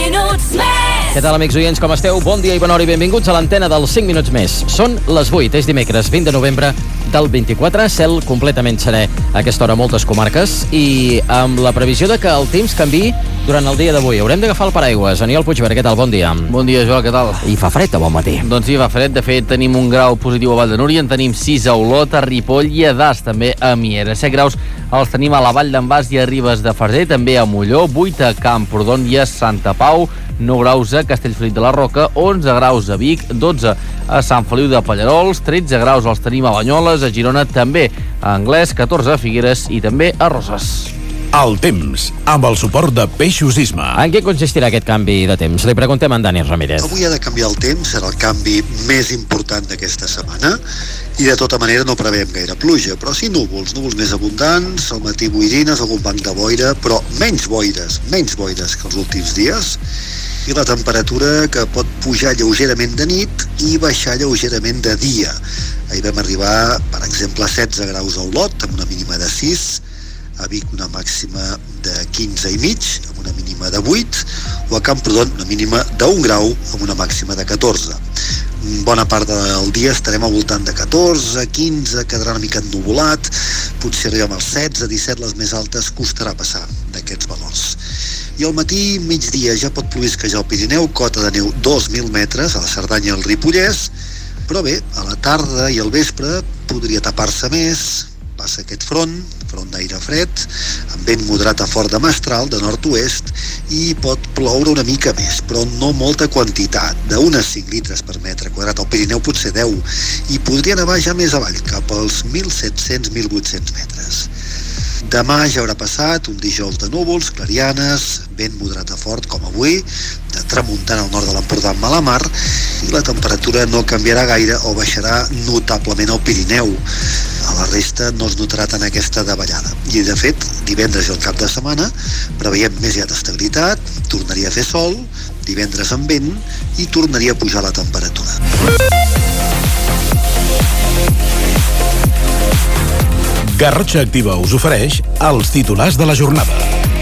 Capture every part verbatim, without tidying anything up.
minuts més. Què tal, amics oients, com esteu? Bon dia i bona hora i benvinguts a l'antena dels cinc minuts més. Són les vuit, és dimecres vint de novembre del vint-i-quatre, cel completament serè a aquesta hora a moltes comarques i amb la previsió de que el temps canvi durant el dia d'avui. Haurem d'agafar el paraigües. Aniol Puigverd, què tal? Bon dia. Bon dia, Joel, què tal? I fa fred a bon matí. Doncs sí, fa fred. De fet, tenim un grau positiu a Vall de Núria, en tenim sis a Olot, a Ripoll i a Das, també a Miera. set graus els tenim a la Vall d'en Bas i a Ribes de Freser, també a Molló, vuit a Camprodon i a Santa Pau, nou graus a Castellfollit de la Roca, onze graus a Vic, dotze a Sant Feliu de Pallerols, tretze graus els tenim a Banyoles, a Girona també a Anglès, catorze a Figueres i també a Roses. El temps, amb el suport de Peixos Isma. En què consistirà aquest canvi de temps? Li preguntem a en Dani Ramírez. Avui ha de canviar el temps, serà el canvi més important d'aquesta setmana i de tota manera no preveiem gaire pluja, però sí núvols, núvols més abundants, al matí boirines, algun banc de boira, però menys boires, menys boires que els últims dies, i la temperatura que pot pujar lleugerament de nit i baixar lleugerament de dia. Ahir vam arribar, per exemple, a setze graus a Olot, amb una mínima de sis, a Vic una màxima de quinze i mig, amb una mínima de vuit, o a Camprodon una mínima d'un grau, amb una màxima de catorze. Bona part del dia estarem al voltant de catorze, quinze, quedarà una mica ennuvolat, potser arribem als setze, disset, les més altes, costarà passar d'aquests valors. I al matí, migdia, ja pot plovisquejar al Pirineu, cota de neu dos mil metres, a la Cerdanya i al Ripollès, però bé, a la tarda i al vespre podria tapar-se més, passa aquest front, front d'aire fred, amb vent moderat a fort de mestral, de nord-oest, i pot ploure una mica més, però no molta quantitat, d'unes cinc litres per metre quadrat, al Pirineu potser deu, i podria nevar ja més avall, cap als mil set-cents a mil vuit-cents metres. Demà ja haurà passat un dijous de núvols, clarianes, vent moderat a fort com avui, de tramuntana al nord de l'Empordà amb mala mar, i la temperatura no canviarà gaire o baixarà notablement al Pirineu. A la resta no es notarà tant aquesta davallada. I de fet, divendres i el cap de setmana preveiem més ja d'estabilitat, tornaria a fer sol, divendres amb vent i tornaria a pujar la temperatura. Garrotxa Activa us ofereix els titulars de la jornada.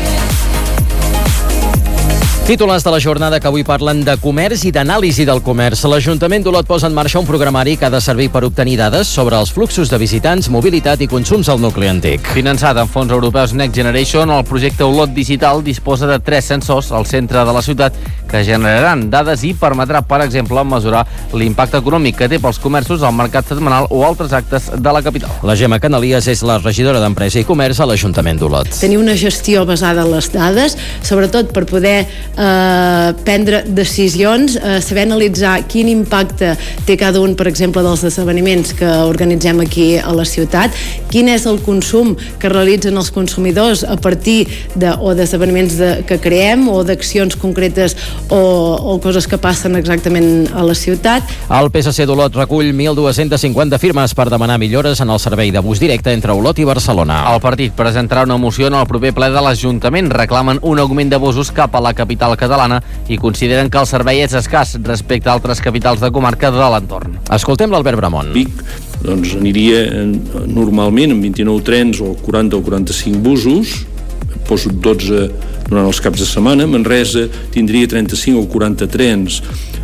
Titulars de la jornada que avui parlen de comerç i d'anàlisi del comerç. L'Ajuntament d'Olot posa en marxa un programari que ha de servir per obtenir dades sobre els fluxos de visitants, mobilitat i consums al nucli antic. Finançat amb fons europeus Next Generation, el projecte Olot Digital disposa de tres sensors al centre de la ciutat que generaran dades i permetrà, per exemple, mesurar l'impacte econòmic que té pels comerços al mercat setmanal o altres actes de la capital. La Gemma Canalies és la regidora d'Empresa i Comerç a l'Ajuntament d'Olot. Tenir una gestió basada en les dades, sobretot per poder eh, prendre decisions, eh, saber analitzar quin impacte té cada un, per exemple, dels esdeveniments que organitzem aquí a la ciutat, quin és el consum que realitzen els consumidors a partir de, o d'esdeveniments de, que creem o d'accions concretes o, o coses que passen exactament a la ciutat. El P S C d'Olot recull mil dos-cents cinquanta firmes per demanar millores en el servei de bus directe entre Olot i Barcelona. El partit presentarà una moció en el proper ple de l'Ajuntament. Reclamen un augment de busos cap a la capital catalana i consideren que el servei és escàs respecte a altres capitals de comarca de l'entorn. Escoltem l'Albert Bramont. Vic doncs, aniria normalment amb vint-i-nou trens o quaranta o quaranta-cinc busos, poso dotze durant els caps de setmana. Manresa tindria trenta-cinc o quaranta trens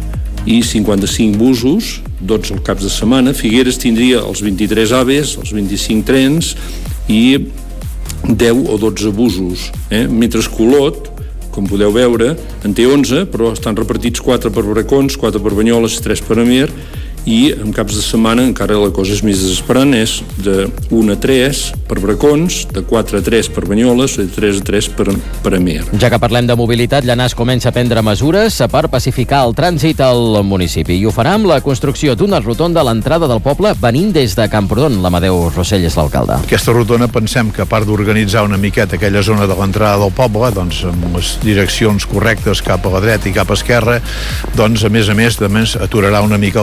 i cinquanta-cinc busos, dotze als caps de setmana. Figueres tindria els vint-i-tres aves, els vint-i-cinc trens i deu o dotze busos. Eh? Mentre que Olot, com podeu veure, en té onze, però estan repartits quatre per Bracons, quatre per Banyoles, tres per Amer, i en caps de setmana encara la cosa és més desesperant, és de un a tres per Bracons, de quatre a tres per Banyoles, de tres a tres per, per Amer. Ja que parlem de mobilitat, Llanars comença a prendre mesures per pacificar el trànsit al municipi i ho farà amb la construcció d'una rotonda a l'entrada del poble venint des de Camprodon. L'Amadeu Rossell és l'alcalde. Aquesta rotonda pensem que a part d'organitzar una miqueta aquella zona de l'entrada del poble, doncs amb les direccions correctes cap a la dreta i cap a esquerra, doncs a més a més també aturarà una mica la velocitat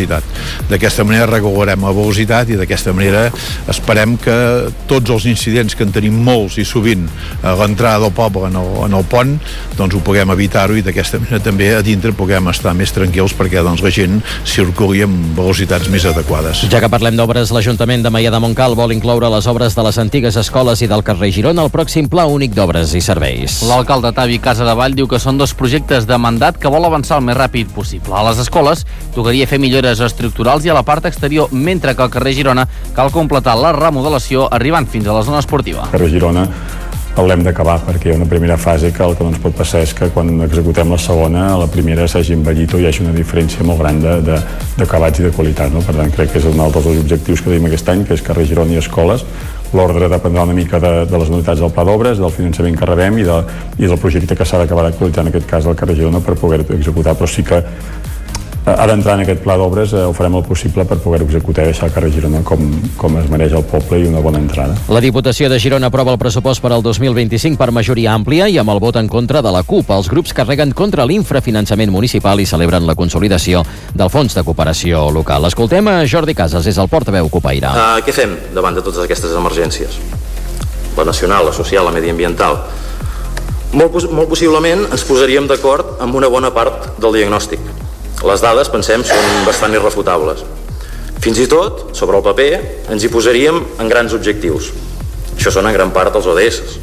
velocitat. D'aquesta manera regularem la velocitat i d'aquesta manera esperem que tots els incidents que en tenim molts i sovint a l'entrada del poble en el, en el pont, doncs ho puguem evitar-ho i d'aquesta manera també a dintre puguem estar més tranquils perquè doncs, la gent circuli amb velocitats més adequades. Ja que parlem d'obres, l'Ajuntament de Maià de Montcal vol incloure les obres de les antigues escoles i del carrer Girona al pròxim Pla Únic d'Obres i Serveis. L'alcalde Tavi Casadevall diu que són dos projectes de mandat que vol avançar el més ràpid possible. A les escoles tocaria fer millores estructurals i a la part exterior, mentre que al carrer Girona cal completar la remodelació arribant fins a la zona esportiva. El carrer Girona l'hem d'acabar perquè hi ha una primera fase que el que no ens pot passar és que quan executem la segona, la primera s'hagi envellit o hi hagi una diferència molt gran d'acabats i de qualitat. No? Per tant, crec que és un altre dels objectius que tenim aquest any, que és carrer Girona i escoles. L'ordre dependrà una mica de, de les unitats del pla d'obres, del finançament que rebem i, de, i del projecte que s'ha d'acabar d'actualitzar en aquest cas del carrer Girona per poder executar, però sí que ha d'entrar en aquest pla d'obres, eh, ho farem el possible per poder executar i deixar el carrer Girona com, com es mereix el poble i una bona entrada. La Diputació de Girona aprova el pressupost per al dos mil vint-i-cinc per majoria àmplia i amb el vot en contra de la CUP. Els grups carreguen contra l'infrafinançament municipal i celebren la consolidació del Fons de Cooperació Local. Escoltem a Jordi Casas, és el portaveu Cupaire. Uh, què fem davant de totes aquestes emergències? La nacional, la social, la mediambiental. Molt, molt possiblement ens posaríem d'acord amb una bona part del diagnòstic. Les dades, pensem, són bastant irrefutables. Fins i tot, sobre el paper, ens hi posaríem en grans objectius. Això són en gran part els O D S.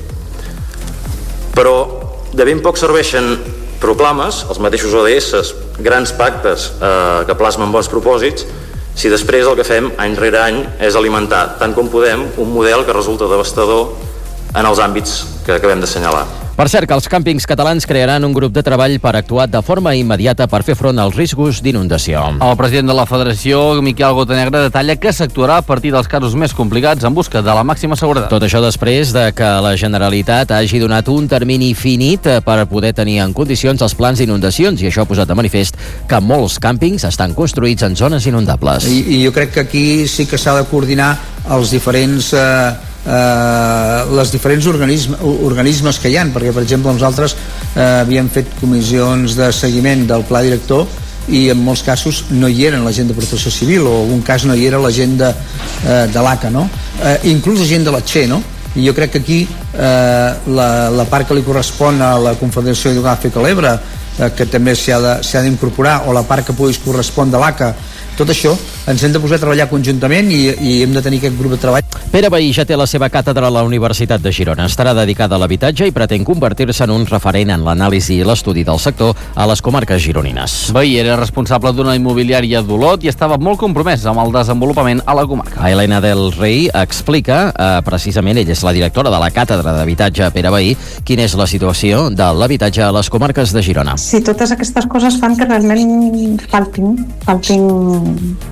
Però de ben poc serveixen proclames, els mateixos O D S, grans pactes eh, que plasmen bons propòsits, si després el que fem any rere any és alimentar, tant com podem, un model que resulta devastador en els àmbits que acabem d'assenyalar. Per cert, que els càmpings catalans crearan un grup de treball per actuar de forma immediata per fer front als riscos d'inundació. El president de la Federació, Miquel Gotanegra, detalla que s'actuarà a partir dels casos més complicats en busca de la màxima seguretat. Tot això després de que la Generalitat hagi donat un termini finit per poder tenir en condicions els plans d'inundacions, i això ha posat de manifest que molts càmpings estan construïts en zones inundables. I, i jo crec que aquí sí que s'ha de coordinar els diferents... Eh... Uh, les diferents organisme, organismes que hi ha, perquè per exemple nosaltres uh, havíem fet comissions de seguiment del pla director i en molts casos no hi eren la gent de Protecció Civil o en un cas no hi era la gent de, uh, de l'A C A, no? Uh, inclús la gent de la Txe, no? I jo crec que aquí uh, la, la part que li correspon a la Confederació Hidrogràfica de l'Ebre, uh, que també s'hi ha d'incorporar, o la part que pugui correspon de l'A C A, tot això ens hem de posar a treballar conjuntament i, i hem de tenir aquest grup de treball. Pere Vehí ja té la seva càtedra a la Universitat de Girona. Estarà dedicada a l'habitatge i pretén convertir-se en un referent en l'anàlisi i l'estudi del sector a les comarques gironines. Vehí era responsable d'una immobiliària d'Olot i estava molt compromès amb el desenvolupament a la comarca. Elena del Rey explica, eh, precisament, ella és la directora de la càtedra d'habitatge Pere Vehí, quina és la situació de l'habitatge a les comarques de Girona. Sí, totes aquestes coses fan que realment faltin, faltin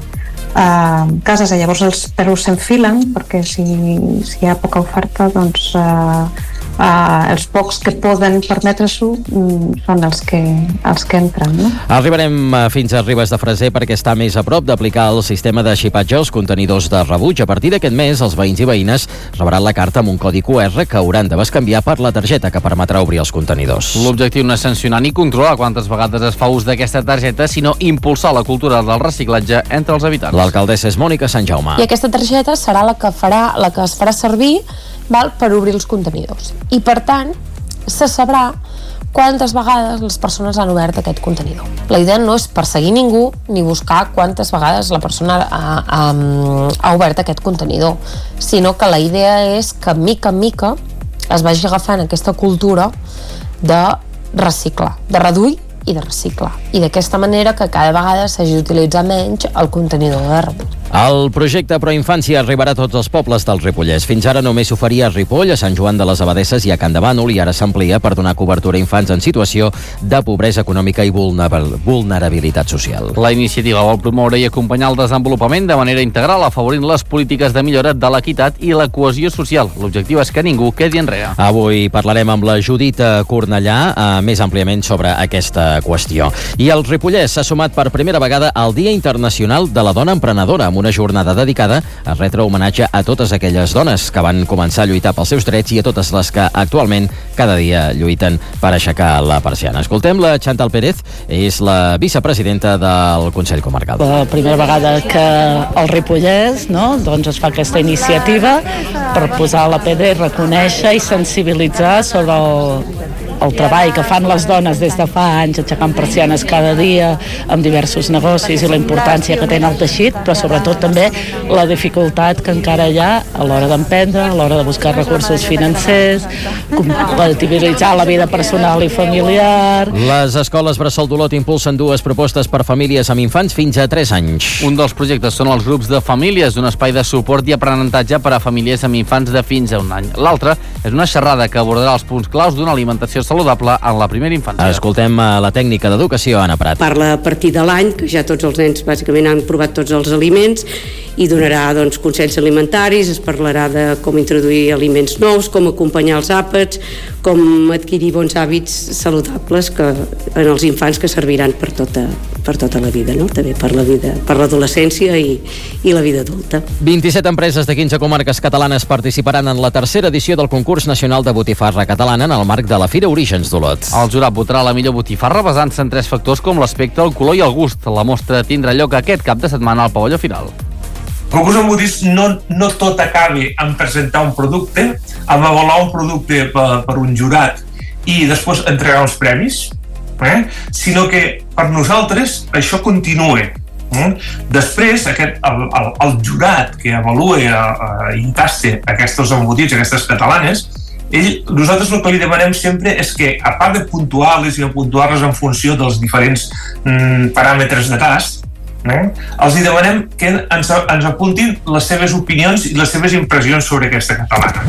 Uh, cases, i llavors els preus s'enfilen perquè si, si hi ha poca oferta doncs uh, uh, els pocs que poden permetre-s'ho um, són els que, els que entren, no? Arribarem fins a Ribes de Freser perquè està més a prop d'aplicar el sistema de xipatge als contenidors de rebuig. A partir d'aquest mes, els veïns i veïnes rebran la carta amb un codi Q R que hauran de bescanviar per la targeta que permetrà obrir els contenidors. L'objectiu no és sancionar ni controlar quantes vegades es fa ús d'aquesta targeta, sinó impulsar la cultura del reciclatge entre els habitants. L'alcaldessa és Mònica Sant Jaume. I aquesta targeta serà la que farà la que es farà servir, val, per obrir els contenidors. I per tant, se sabrà quantes vegades les persones han obert aquest contenidor. La idea no és perseguir ningú ni buscar quantes vegades la persona ha, ha, ha obert aquest contenidor, sinó que la idea és que mica en mica es vagi agafant aquesta cultura de reciclar, de reduir i de reciclar. I d'aquesta manera que cada vegada s'hagi d'utilitzar menys el contenidor de rebuig. El projecte Proinfància arribarà a tots els pobles del Ripollès. Fins ara només s'oferia a Ripoll, a Sant Joan de les Abadesses i a Can de Bànol, i ara s'amplia per donar cobertura a infants en situació de pobresa econòmica i vulnerabilitat social. La iniciativa vol promoure i acompanyar el desenvolupament de manera integral, afavorint les polítiques de millora de l'equitat i la cohesió social. L'objectiu és que ningú quedi enrere. Avui parlarem amb la Judit Cornellà, eh, més àmpliament sobre aquesta aquesta qüestió. I el Ripollès s'ha sumat per primera vegada al Dia Internacional de la Dona Emprenedora, amb una jornada dedicada a retre homenatge a totes aquelles dones que van començar a lluitar pels seus drets i a totes les que actualment cada dia lluiten per aixecar la persiana. Escoltem la Chantal Pérez, és la vicepresidenta del Consell Comarcal. La primera vegada que el Ripollès, no, doncs es fa aquesta iniciativa per posar la pedra i reconèixer i sensibilitzar sobre el, el treball que fan les dones des de fa anys aixecant persianes cada dia amb diversos negocis i la importància que té el teixit, però sobretot també la dificultat que encara hi ha a l'hora d'emprendre, a l'hora de buscar recursos financers, compatibilitzar la vida personal i familiar. Les escoles Bressol d'Olot impulsen dues propostes per famílies amb infants fins a tres anys. Un dels projectes són els grups de famílies, un espai de suport i aprenentatge per a famílies amb infants de fins a un any. L'altre és una xerrada que abordarà els punts claus d'una alimentació saludable en la primera infància. Escoltem la tècnica d'educació, Anna Prat. Parla a partir de l'any, que ja tots els nens bàsicament han provat tots els aliments, i donarà doncs, consells alimentaris, es parlarà de com introduir aliments nous, com acompanyar els àpats, com adquirir bons hàbits saludables que, en els infants que serviran per tota, per tota la vida, no? També per la vida, per l'adolescència i, i la vida adulta. vint-i-set empreses de quinze comarques catalanes participaran en la tercera edició del concurs nacional de botifarra catalana en el marc de la Fira Orígens d'Olot. El jurat votarà la millor botifarra basant-se en tres factors com l'aspecte, el color i el gust. La mostra tindrà lloc aquest cap de setmana al pavelló final. El concurs embotits no, no tot acabi en presentar un producte, en avaluar un producte per, per un jurat i després entregar els premis, eh? Sinó que per nosaltres això continua. Eh? Després, aquest, el, el, el jurat que avalua eh, i tasta aquests embotits, aquestes catalanes, ell, nosaltres el que li demanem sempre és que, a part de puntuar-les i de puntuar-les en funció dels diferents mm, paràmetres de tast, Eh? els hi demanem que ens, ens apuntin les seves opinions i les seves impressions sobre aquesta catalana.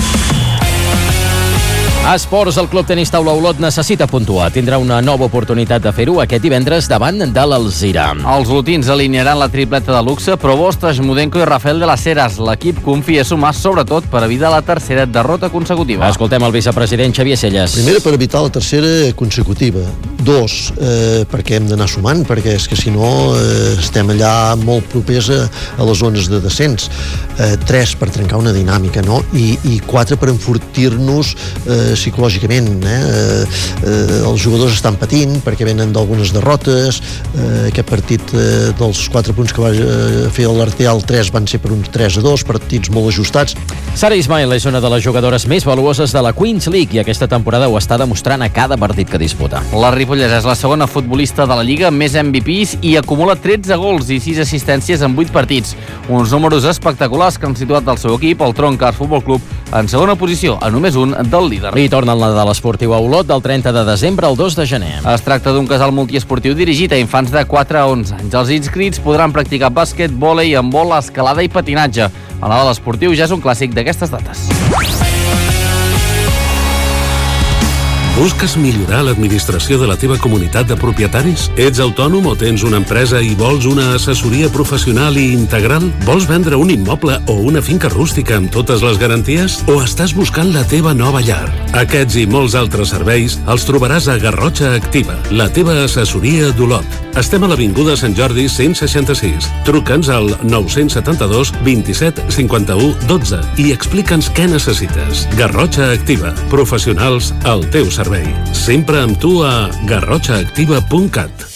A esports, el Club Tenis Taula Olot necessita puntuar. Tindrà una nova oportunitat de fer-ho aquest divendres davant de l'Alzira. Els olotins alinearan la tripleta de luxe, Provost, Smudenko i Rafael de las Heras. L'equip confia sumar sobretot per evitar la tercera derrota consecutiva. Escoltem el vicepresident Xavier Selles. Primera, per evitar la tercera consecutiva. Dos, eh, perquè hem d'anar sumant, perquè és que si no eh, estem allà molt propers a, a les zones de descens. Eh, tres, per trencar una dinàmica, no? I, i quatre, per enfortir-nos eh, psicològicament. Eh? Eh, els jugadors estan patint perquè venen d'algunes derrotes. Eh, aquest partit eh, dels quatre punts que va eh, fer l'Arteal, tres van ser per uns tres a dos, partits molt ajustats. Sara Ismail és una de les jugadores més valuoses de la Queens League i aquesta temporada ho està demostrant a cada partit que disputa. La Ripollesa és la segona futbolista de la Lliga amb més M V Ps i acumula tretze gols i sis assistències en vuit partits. Uns números espectaculars que han situat el seu equip, el Troncars Futbol Club, en segona posició, a només un del líder. I torna el Nadal esportiu a Olot del trenta de desembre al dos de gener. Es tracta d'un casal multiesportiu dirigit a infants de quatre a onze anys. Els inscrits podran practicar bàsquet, vòlei, handbol, escalada i patinatge. El Nadal esportiu ja és un clàssic d'aquestes dates. Busques millorar l'administració de la teva comunitat de propietaris? Ets autònom o tens una empresa i vols una assessoria professional i integral? Vols vendre un immoble o una finca rústica amb totes les garanties? O estàs buscant la teva nova llar? Aquests i molts altres serveis els trobaràs a Garrotxa Activa, la teva assessoria d'Olot. Estem a l'Avinguda Sant Jordi cent seixanta-sis. Truca'ns al nou setanta-dos vint-i-set cinquanta-u dotze i explica'ns què necessites. Garrotxa Activa, professionals al teu servei. Sempre amb tu a garrotxa activa punt cat.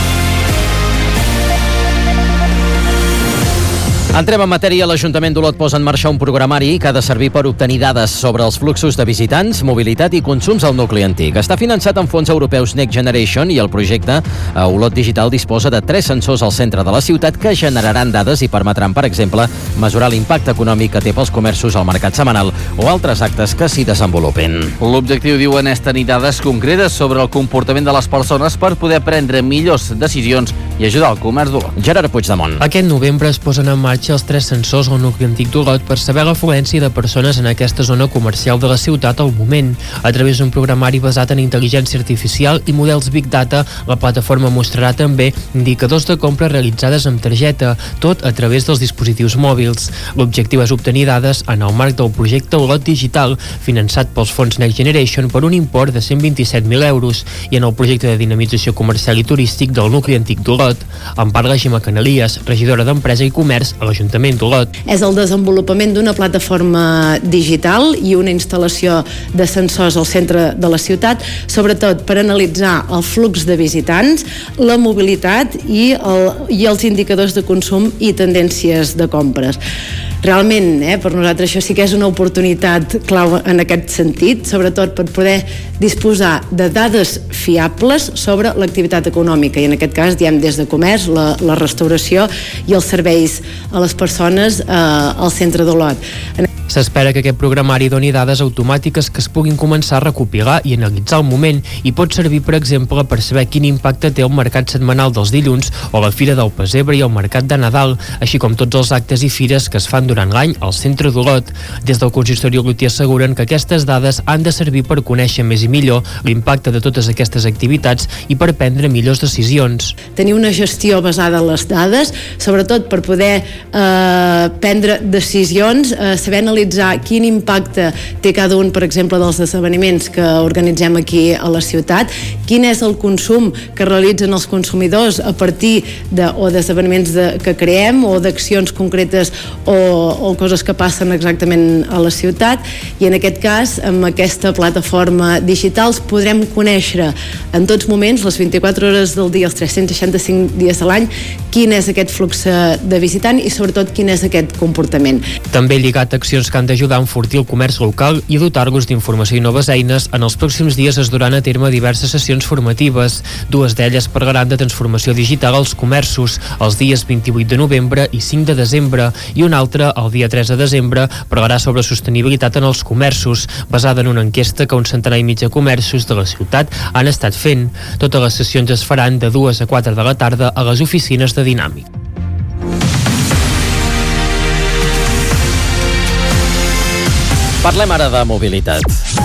Entrem en matèria. L'Ajuntament d'Olot posa en marxa un programari que ha de servir per obtenir dades sobre els fluxos de visitants, mobilitat i consums al nucli antic. Està finançat amb fons europeus Next Generation i el projecte a Olot Digital disposa de tres sensors al centre de la ciutat que generaran dades i permetran, per exemple, mesurar l'impacte econòmic que té pels comerços al mercat setmanal o altres actes que s'hi desenvolupin. L'objectiu, diuen, és tenir dades concretes sobre el comportament de les persones per poder prendre millors decisions i ajudar el comerç d'Olot. Gerard Puigdemont. Aquest novembre es posen en marxa els tres sensors al nucli antic d'Olot per saber l'afluència de persones en aquesta zona comercial de la ciutat al moment. A través d'un programari basat en intel·ligència artificial i models Big Data, la plataforma mostrarà també indicadors de compra realitzades amb targeta, tot a través dels dispositius mòbils. L'objectiu és obtenir dades en el marc del projecte Olot Digital, finançat pels fons Next Generation per un import de cent vint-i-set mil euros, i en el projecte de dinamització comercial i turístic del nucli antic d'Olot. En parla Gemma Canalies, regidora d'Empresa i Comerç a l'Ajuntament d'Olot. És el desenvolupament d'una plataforma digital i una instal·lació de sensors al centre de la ciutat, sobretot per analitzar el flux de visitants, la mobilitat i, el, i els indicadors de consum i tendències de compres. Realment, eh, per nosaltres això sí que és una oportunitat clau en aquest sentit, sobretot per poder disposar de dades fiables sobre l'activitat econòmica, i en aquest cas diem des de comerç, la, la restauració i els serveis a les persones eh, al centre d'Olot. S'espera que aquest programari doni dades automàtiques que es puguin començar a recopilar i analitzar al moment, i pot servir, per exemple, per saber quin impacte té el mercat setmanal dels dilluns o la Fira del Pessebre i el Mercat de Nadal, així com tots els actes i fires que es fan durant l'any al centre d'Olot. Des del consistori olotí asseguren que aquestes dades han de servir per conèixer més i millor l'impacte de totes aquestes activitats i per prendre millors decisions. Tenir una gestió basada en les dades, sobretot per poder eh, prendre decisions, eh, saber analitzar quin impacte té cada un, per exemple, dels esdeveniments que organitzem aquí a la ciutat, quin és el consum que realitzen els consumidors a partir de, o d'esdeveniments de, que creem o d'accions concretes o, o coses que passen exactament a la ciutat, i en aquest cas, amb aquesta plataforma digital podrem conèixer en tots moments, les vint-i-quatre hores del dia, els tres-cents seixanta-cinc dies de l'any, quin és aquest flux de visitant i sobretot quin és aquest comportament. També lligat a accions que han d'ajudar a enfortir el comerç local i dotar-los d'informació i noves eines, en els pròxims dies es duran a terme diverses sessions formatives. Dues d'elles parlaran de transformació digital als comerços, els dies vint-i-vuit de novembre i cinc de desembre, i una altra, el dia tres de desembre, parlarà sobre sostenibilitat en els comerços, basada en una enquesta que un centenar i mig de comerços de la ciutat han estat fent. Totes les sessions es faran de dues a quatre de la tarda a les oficines de Dinàmic. Parlem ara de mobilitat.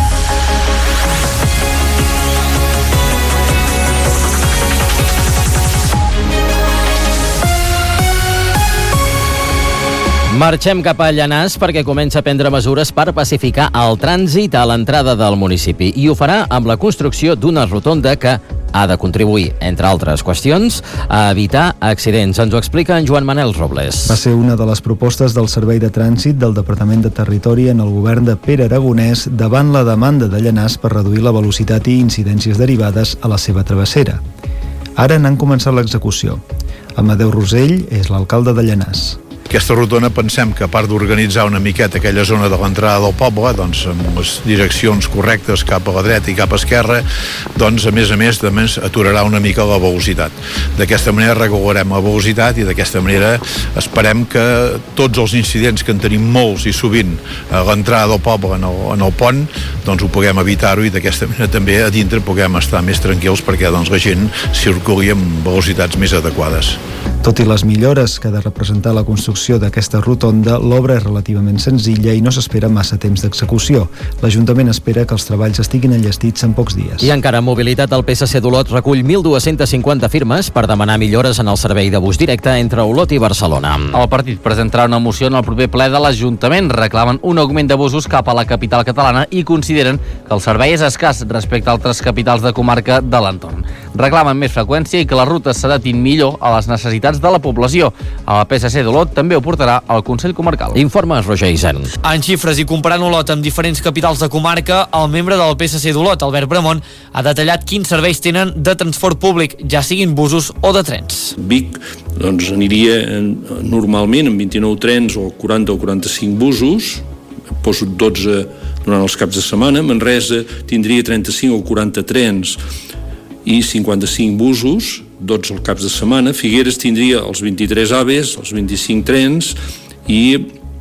Marxem cap a Llanars perquè comença a prendre mesures per pacificar el trànsit a l'entrada del municipi, i ho farà amb la construcció d'una rotonda que ha de contribuir, entre altres qüestions, a evitar accidents. Ens ho explica en Joan Manel Robles. Va ser una de les propostes del Servei de Trànsit del Departament de Territori en el govern de Pere Aragonès davant la demanda de Llanars per reduir la velocitat i incidències derivades a la seva travessera. Ara n'han començat l'execució. Amadeu Rosell és l'alcalde de Llanars. Aquesta rotonda pensem que, a part d'organitzar una miqueta aquella zona de l'entrada del poble, doncs amb les direccions correctes cap a la dreta i cap a esquerra, doncs a més a més també aturarà una mica la velocitat. D'aquesta manera regularem la velocitat i d'aquesta manera esperem que tots els incidents que en tenim molts i sovint a l'entrada del poble en el, en el pont, doncs ho puguem evitar-ho, i d'aquesta manera també a dintre puguem estar més tranquils perquè doncs la gent circuli amb velocitats més adequades. Tot i les millores que ha de representar la construcció d'aquesta rotonda, l'obra és relativament senzilla i no s'espera massa temps d'execució. L'Ajuntament espera que els treballs estiguin enllestits en pocs dies. I encara en mobilitat, el P S C d'Olot recull mil dues-centes cinquanta firmes per demanar millores en el servei de bus directe entre Olot i Barcelona. El partit presentarà una moció en el proper ple de l'Ajuntament. Reclamen un augment de busos cap a la capital catalana i consideren que el servei és escàs respecte a altres capitals de comarca de l'entorn. Reclamen més freqüència i que les rutes s'adaptin millor a les necessitats de la població. El P S C d'Olot també ho portarà al Consell Comarcal. Informa Roger Isern. En xifres i comparant Olot amb diferents capitals de comarca, el membre del P S C d'Olot, Albert Bramont, ha detallat quins serveis tenen de transport públic, ja siguin busos o de trens. Vic doncs, aniria normalment amb vint-i-nou trens o quaranta o quaranta-cinc busos, poso dotze durant els caps de setmana. Manresa tindria trenta-cinc o quaranta trens i cinquanta-cinc busos, dotze als caps de setmana. Figueres tindria els vint-i-tres aves, els vint-i-cinc trens i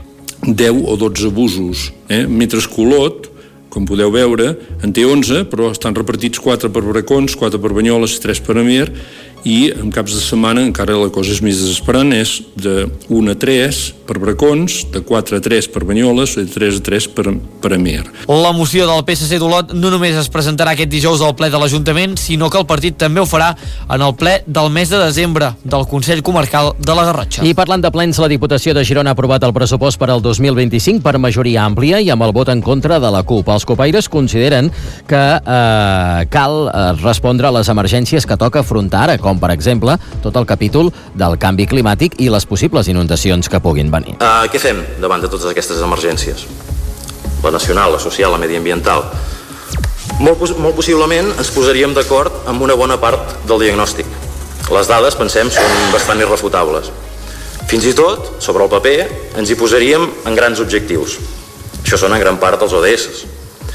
deu o dotze busos. Eh? Mentre que Olot, com podeu veure, en té onze, però estan repartits quatre per Bracons, quatre per Banyoles, tres per Amer i en caps de setmana encara la cosa és més desesperant, és de un a tres per Bracons, de quatre a tres per Banyoles i de tres a tres per, per Amer. La moció del P S C d'Olot no només es presentarà aquest dijous al ple de l'Ajuntament, sinó que el partit també ho farà en el ple del mes de desembre del Consell Comarcal de la Garrotxa. I parlant de plens, la Diputació de Girona ha aprovat el pressupost per al dos mil vint-i-cinc per majoria àmplia i amb el vot en contra de la CUP. Els copaires consideren que eh, cal eh, respondre a les emergències que toca afrontar ara, com per exemple tot el capítol del canvi climàtic i les possibles inundacions que puguin venir. Uh, què fem davant de totes aquestes emergències? La nacional, la social, la mediambiental. Molt, pos molt possiblement ens posaríem d'acord amb una bona part del diagnòstic. Les dades, pensem, són bastant irrefutables. Fins i tot, sobre el paper, ens hi posaríem en grans objectius. Això són en gran part els O D S.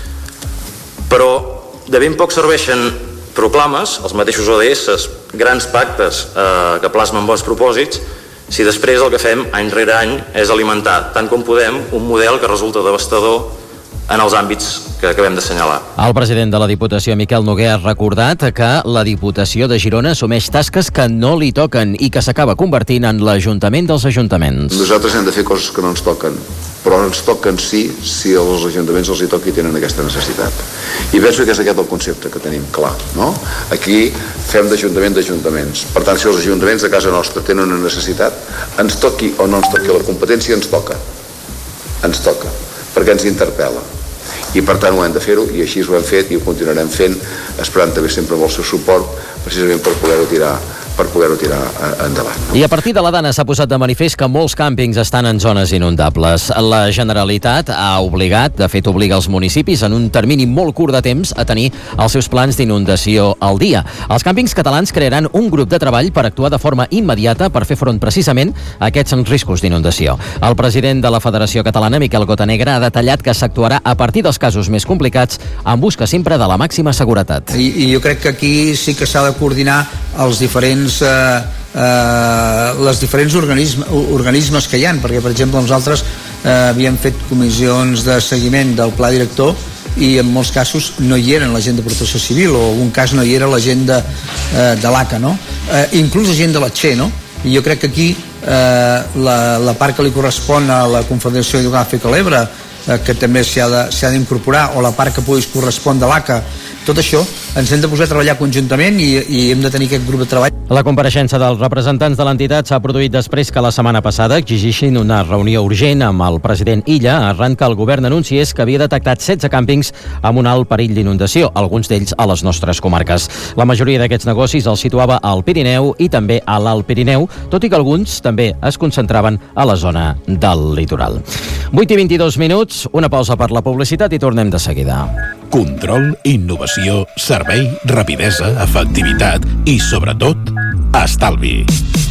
Però de ben poc serveixen proclames, els mateixos O D S, grans pactes eh, que plasmen bons propòsits, si després el que fem any rere any és alimentar tant com podem un model que resulta devastador en els àmbits que acabem d'assenyalar. El president de la Diputació, Miquel Noguer, ha recordat que la Diputació de Girona assumeix tasques que no li toquen i que s'acaba convertint en l'Ajuntament dels Ajuntaments. Nosaltres hem de fer coses que no ens toquen, però ens toquen sí si als ajuntaments els hi toqui i tenen aquesta necessitat. I penso que és aquest el concepte que tenim clar, no? Aquí fem d'Ajuntament d'Ajuntaments. Per tant, si els ajuntaments de casa nostra tenen una necessitat, ens toqui o no ens toqui la competència, ens toca. Ens toca, perquè ens interpel·la. I per tant ho hem de fer-ho i així ho hem fet i ho continuarem fent, esperant també sempre amb el seu suport, precisament per poder-ho tirar per poder-ho tirar endavant. No? I a partir de la dana s'ha posat de manifest que molts càmpings estan en zones inundables. La Generalitat ha obligat, de fet obliga els municipis en un termini molt curt de temps a tenir els seus plans d'inundació al dia. Els càmpings catalans crearan un grup de treball per actuar de forma immediata per fer front precisament a aquests riscos d'inundació. El president de la Federació Catalana, Miquel Gotanegra, ha detallat que s'actuarà a partir dels casos més complicats en busca sempre de la màxima seguretat. I, i jo crec que aquí sí que s'ha de coordinar els diferents Eh, eh, les diferents organisme, organismes que hi ha, perquè per exemple nosaltres eh, havíem fet comissions de seguiment del pla director i en molts casos no hi eren la gent de Protecció Civil o en un cas no hi era la gent de, eh, de l'A C A, no? Eh, inclús la gent de la Txe, no? I jo crec que aquí eh, la, la part que li correspon a la Confederació Hidrogràfica de l'Ebre, eh, que també s'hi ha d'incorporar, o la part que pugui correspondre de l'A C A, tot això ens hem de posar a treballar conjuntament i, i hem de tenir aquest grup de treball. La compareixença dels representants de l'entitat s'ha produït després que la setmana passada exigissin una reunió urgent amb el president Illa arran que el govern anunciés que havia detectat setze càmpings amb un alt perill d'inundació, alguns d'ells a les nostres comarques. La majoria d'aquests negocis els situava al Pirineu i també a l'Alt Pirineu, tot i que alguns també es concentraven a la zona del litoral. vuit i vint-i-dos minuts, una pausa per la publicitat i tornem de seguida. Control, innovació, servei, rapidesa, efectivitat i, sobretot, estalvi.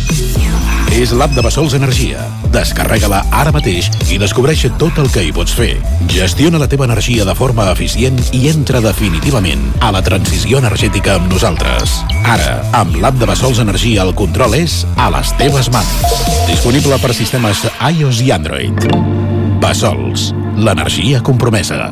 És l'app de Bassols Energia. Descarrega-la ara mateix i descobreix tot el que hi pots fer. Gestiona la teva energia de forma eficient i entra definitivament a la transició energètica amb nosaltres. Ara, amb l'app de Bassols Energia, el control és a les teves mans. Disponible per sistemes iOS i Android. Bassols, l'energia compromesa.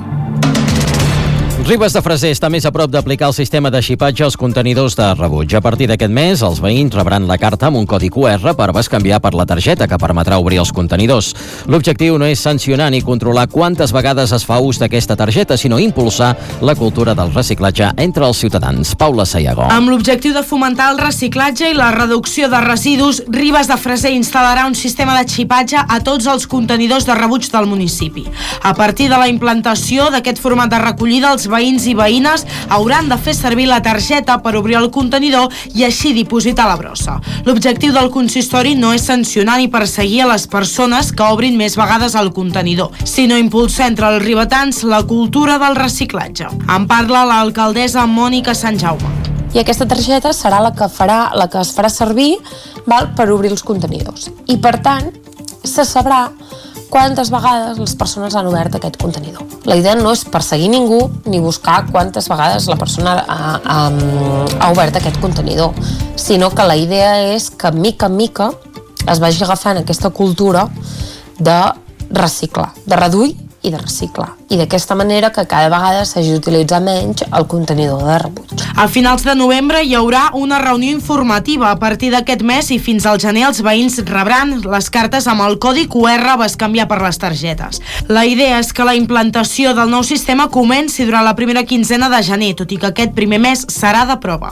Ribes de Freser està més a prop d'aplicar el sistema de xipatge als contenidors de rebuig. A partir d'aquest mes, els veïns rebran la carta amb un codi Q R per bescanviar per la targeta que permetrà obrir els contenidors. L'objectiu no és sancionar ni controlar quantes vegades es fa ús d'aquesta targeta, sinó impulsar la cultura del reciclatge entre els ciutadans. Paula Sayago. Amb l'objectiu de fomentar el reciclatge i la reducció de residus, Ribes de Freser instal·larà un sistema de xipatge a tots els contenidors de rebuig del municipi. A partir de la implantació d'aquest format de recollida, els veïns i veïnes hauran de fer servir la targeta per obrir el contenidor i així dipositar la brossa. L'objectiu del consistori no és sancionar ni perseguir a les persones que obrin més vegades el contenidor, sinó impulsar entre els ribetans la cultura del reciclatge. En parla l'alcaldessa Mònica Sant Jaume. I aquesta targeta serà la que farà la que es farà servir, val, per obrir els contenidors. I per tant, se sabrà quantes vegades les persones han obert aquest contenidor. La idea no és perseguir ningú ni buscar quantes vegades la persona ha, ha, ha obert aquest contenidor, sinó que la idea és que mica en mica es vagi agafant aquesta cultura de reciclar, de reduir i de reciclar. I d'aquesta manera que cada vegada s'hagi d'utilitzar menys el contenidor de rebuig. A finals de novembre hi haurà una reunió informativa. A partir d'aquest mes i fins al gener els veïns rebran les cartes amb el codi Q R bescanviar per les targetes. La idea és que la implantació del nou sistema comenci durant la primera quinzena de gener, tot i que aquest primer mes serà de prova.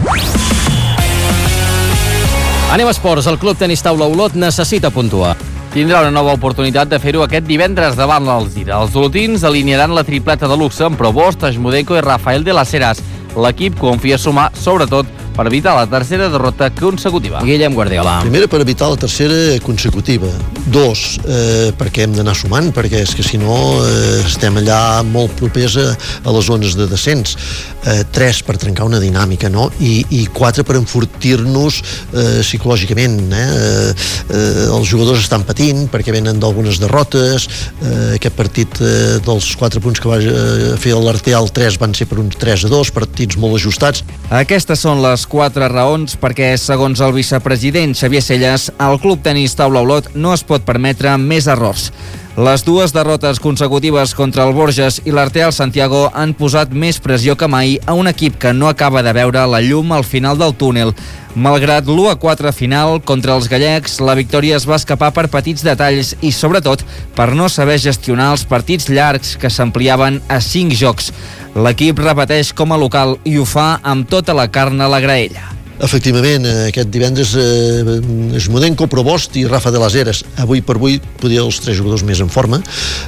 Anem a esports. El Club Tenis Taula Olot necessita puntuar. Tindrà una nova oportunitat de fer-ho aquest divendres davant l'Alzira. Els olotins alinearan la tripleta de luxe amb Provost, Ajmudenko i Rafael de las Heras. L'equip confia sumar, sobretot, per evitar la tercera derrota consecutiva. Guillem Guardiola. Primera, per evitar la tercera consecutiva. Dos, eh, perquè hem d'anar sumant, perquè és que si no eh, estem allà molt propers a, a les zones de descens. Eh, tres, per trencar una dinàmica, no? I, i quatre, per enfortir-nos eh, psicològicament. Eh? Eh, els jugadors estan patint perquè venen d'algunes derrotes. Eh, aquest partit eh, dels quatre punts que va eh, fer l'Arteal, tres van ser per uns tres a dos, partits molt ajustats. Aquestes són les quatre raons perquè, segons el vicepresident Xavier Celles, el Club Tenis Taula Olot no es pot permetre més errors. Les dues derrotes consecutives contra el Borges i l'Arteal Santiago han posat més pressió que mai a un equip que no acaba de veure la llum al final del túnel. Malgrat l'u a quatre final contra els gallecs, la victòria es va escapar per petits detalls i, sobretot, per no saber gestionar els partits llargs que s'ampliaven a cinc jocs. L'equip repeteix com a local i ho fa amb tota la carn a la graella. Efectivament, aquest divendres eh, Ajmudenko, Provost i Rafa de las Heras. Avui per avui podria els tres jugadors més en forma.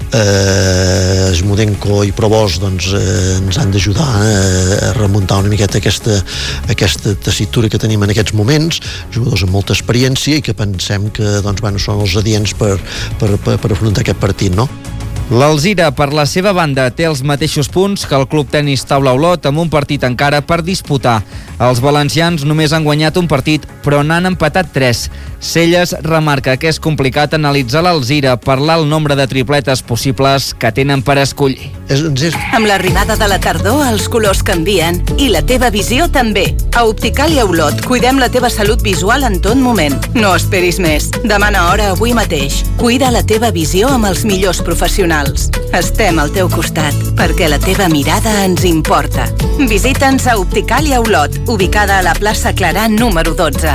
eh, Ajmudenko i Provost doncs, eh, ens han d'ajudar eh, a remuntar una miqueta aquesta, aquesta tessitura que tenim en aquests moments, jugadors amb molta experiència i que pensem que doncs, bueno, són els adients per, per, per, per afrontar aquest partit, no? L'Alzira, per la seva banda, té els mateixos punts que el Club Tenis Taula Olot, amb un partit encara per disputar. Els valencians només han guanyat un partit, però n'han empatat tres. Celles remarca que és complicat analitzar l'Alzira per l'alt nombre de tripletes possibles que tenen per escollir. És, és... Amb l'arribada de la tardor, els colors canvien i la teva visió també. A Opticàlia Olot cuidem la teva salut visual en tot moment. No esperis més. Demana hora avui mateix. Cuida la teva visió amb els millors professionals. Estem al teu costat, perquè la teva mirada ens importa. Visita'ns a Opticàlia Olot, ubicada a la plaça Clarà número dotze.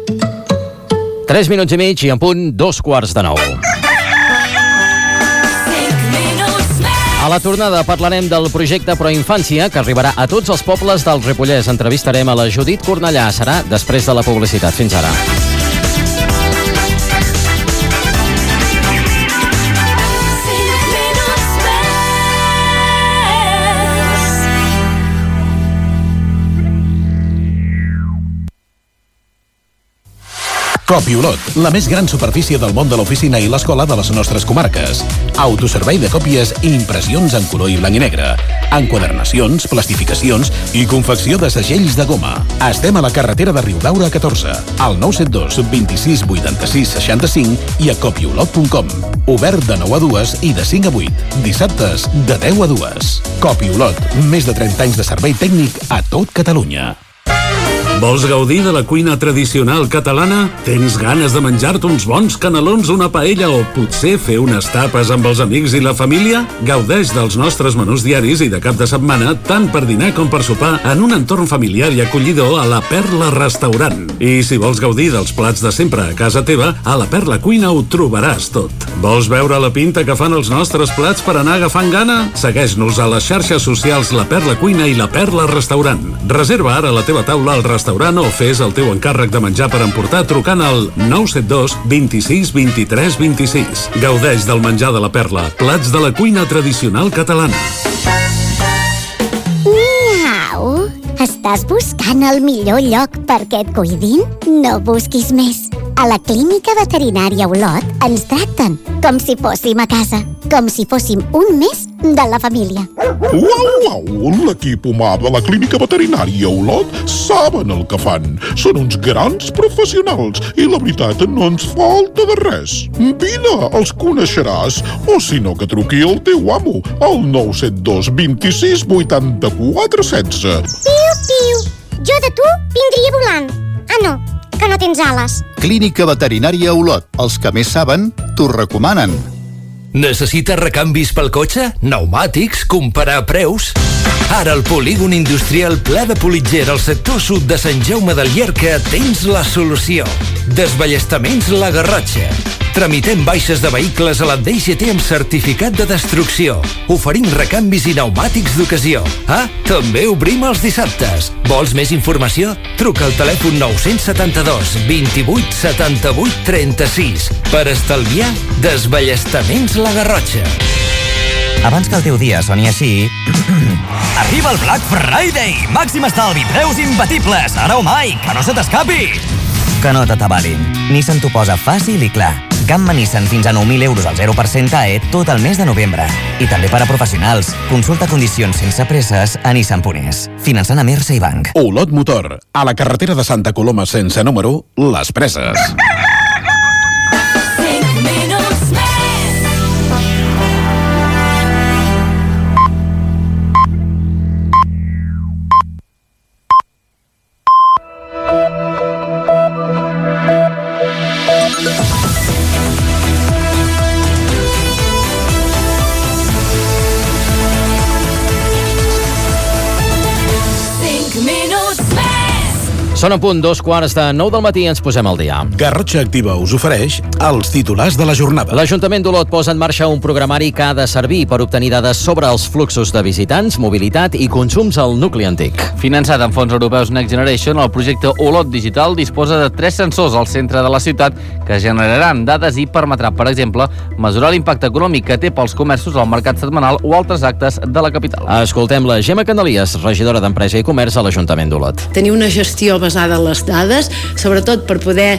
Tres minuts i mig i en punt dos quarts de nou. A la tornada parlarem del projecte Proinfància, que arribarà a tots els pobles del Ripollès. Entrevistarem a la Judit Cornellà. Serà després de la publicitat. Fins ara. Copiolot, la més gran superfície del món de l'oficina i l'escola de les nostres comarques. Autoservei de còpies i impressions en color i blanc i negre. Enquadernacions, plastificacions i confecció de segells de goma. Estem a la carretera de Riudaura catorze, al nou set dos, vint-i-sis, vuitanta-sis, seixanta-cinc i a copiolot punt com. Obert de nou a dues i de cinc a vuit. Dissabtes, de deu a dues. Copiolot, més de trenta anys de servei tècnic a tot Catalunya. Vols gaudir de la cuina tradicional catalana? Tens ganes de menjar-te uns bons canelons, una paella o potser fer unes tapes amb els amics i la família? Gaudeix dels nostres menús diaris i de cap de setmana, tant per dinar com per sopar, en un entorn familiar i acollidor a la Perla Restaurant. I si vols gaudir dels plats de sempre a casa teva, a la Perla Cuina ho trobaràs tot. Vols veure la pinta que fan els nostres plats per anar agafant gana? Segueix-nos a les xarxes socials La Perla Cuina i La Perla Restaurant. Reserva ara la teva taula al restaurant o fes el teu encàrrec de menjar per emportar trucant al nou set dos, vint-i-sis, vint-i-tres, vint-i-sis. Gaudeix del menjar de la Perla, plats de la cuina tradicional catalana. Miau! Estàs buscant el millor lloc perquè et cuidin? No busquis més. A la Clínica Veterinària Olot ens tracten com si fóssim a casa, com si fóssim un més de la família. Uau, uau! L'equip humà de la Clínica Veterinària Olot saben el que fan. Són uns grans professionals i la veritat no ens falta de res. Vine, els coneixeràs. O si no, que truqui el teu amo al nou set dos, vint-i-sis, vuitanta-quatre, setze. Piu, piu! Jo de tu vindria volant. Ah, no, que no tens ales. Clínica Veterinària Olot. Els que més saben, t'ho recomanen. Necessites recanvis pel cotxe? Pneumàtics? Comparar preus? Ara al polígon industrial Pla de Politger al sector sud de Sant Jaume del Llierca tens la solució. Desballestaments La Garrotxa. Tramitem baixes de vehicles a la D G T amb certificat de destrucció. Oferim recanvis i pneumàtics d'ocasió. Ah, també obrim els dissabtes. Vols més informació? Truca al telèfon nou set dos, vint-i-vuit, setanta-vuit, trenta-sis. Per estalviar, desballestaments La Garrotxa. Abans que el teu dia soni així... Arriba el Black Friday! Màxim estalvi, preus imbatibles! Ara o mai, que no se t'escapi! Que no t'atabalin. Nissan t'ho posa fàcil i clar. Gamma Nissan fins a nou mil euros al zero per cent A E tot el mes de novembre. I també per a professionals. Consulta condicions sense presses a nissan punt es. Finançant a Mersa i Banc. Olot Motor. A la carretera de Santa Coloma sense número, Les Preses. Són a punt dos quarts de nou del matí i ens posem al dia. Garrotxa Activa us ofereix els titulars de la jornada. L'Ajuntament d'Olot posa en marxa un programari que ha de servir per obtenir dades sobre els fluxos de visitants, mobilitat i consums al nucli antic. Finançat amb fons europeus Next Generation, el projecte Olot Digital disposa de tres sensors al centre de la ciutat que generaran dades i permetrà, per exemple, mesurar l'impacte econòmic que té pels comerços al mercat setmanal o altres actes de la capital. Escoltem la Gemma Canalies, regidora d'Empresa i Comerç a l'Ajuntament d'Olot. Tenir una gestió basada en les dades, sobretot per poder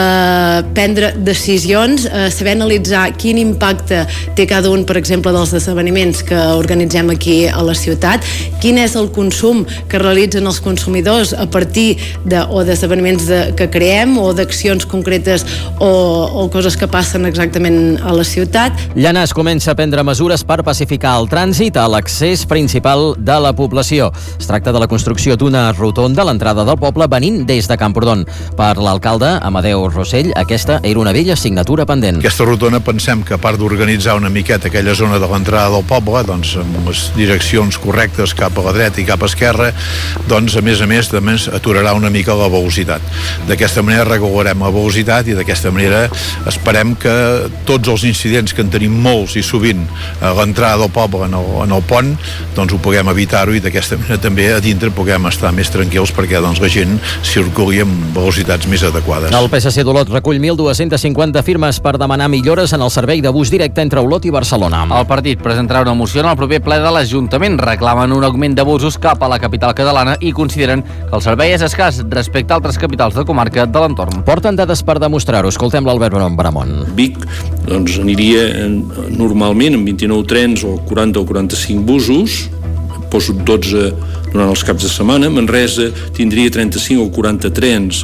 eh, prendre decisions, eh, saber analitzar quin impacte té cada un, per exemple, dels esdeveniments que organitzem aquí a la ciutat, quin és el consum que realitzen els consumidors a partir de, o d'esdeveniments de, que creem o d'accions concretes o, o coses que passen exactament a la ciutat. Llanars comença a prendre mesures per pacificar el trànsit a l'accés principal de la població. Es tracta de la construcció d'una rotonda a l'entrada del poble venint des de Camprodon. Per l'alcalde, Amadeu Rossell, aquesta era una vella assignatura pendent. Aquesta rotonda pensem que a part d'organitzar una miqueta aquella zona de l'entrada del poble, doncs amb les direccions correctes cap a la dreta i cap a esquerra, doncs a més a més també aturarà una mica la velocitat. D'aquesta manera regularem la velocitat i d'aquesta manera esperem que tots els incidents que en tenim molts i sovint a l'entrada del poble en el, en el pont, doncs ho puguem evitar-ho i d'aquesta manera també a dintre puguem estar més tranquils perquè doncs la gent circuli amb velocitats més adequades. El P S C d'Olot recull mil dues-centes cinquanta firmes per demanar millores en el servei de bus directe entre Olot i Barcelona. El partit presentarà una moció en el proper ple de l'Ajuntament. Reclamen un augment de busos cap a la capital catalana i consideren que el servei és escàs respecte a altres capitals de comarca de l'entorn. Porten dades per demostrar-ho. Escoltem l'Albert Bramont. Vic doncs, aniria normalment amb vint-i-nou trens o quaranta o quaranta-cinc busos, poso dotze durant els caps de setmana. Manresa tindria trenta-cinc o quaranta trens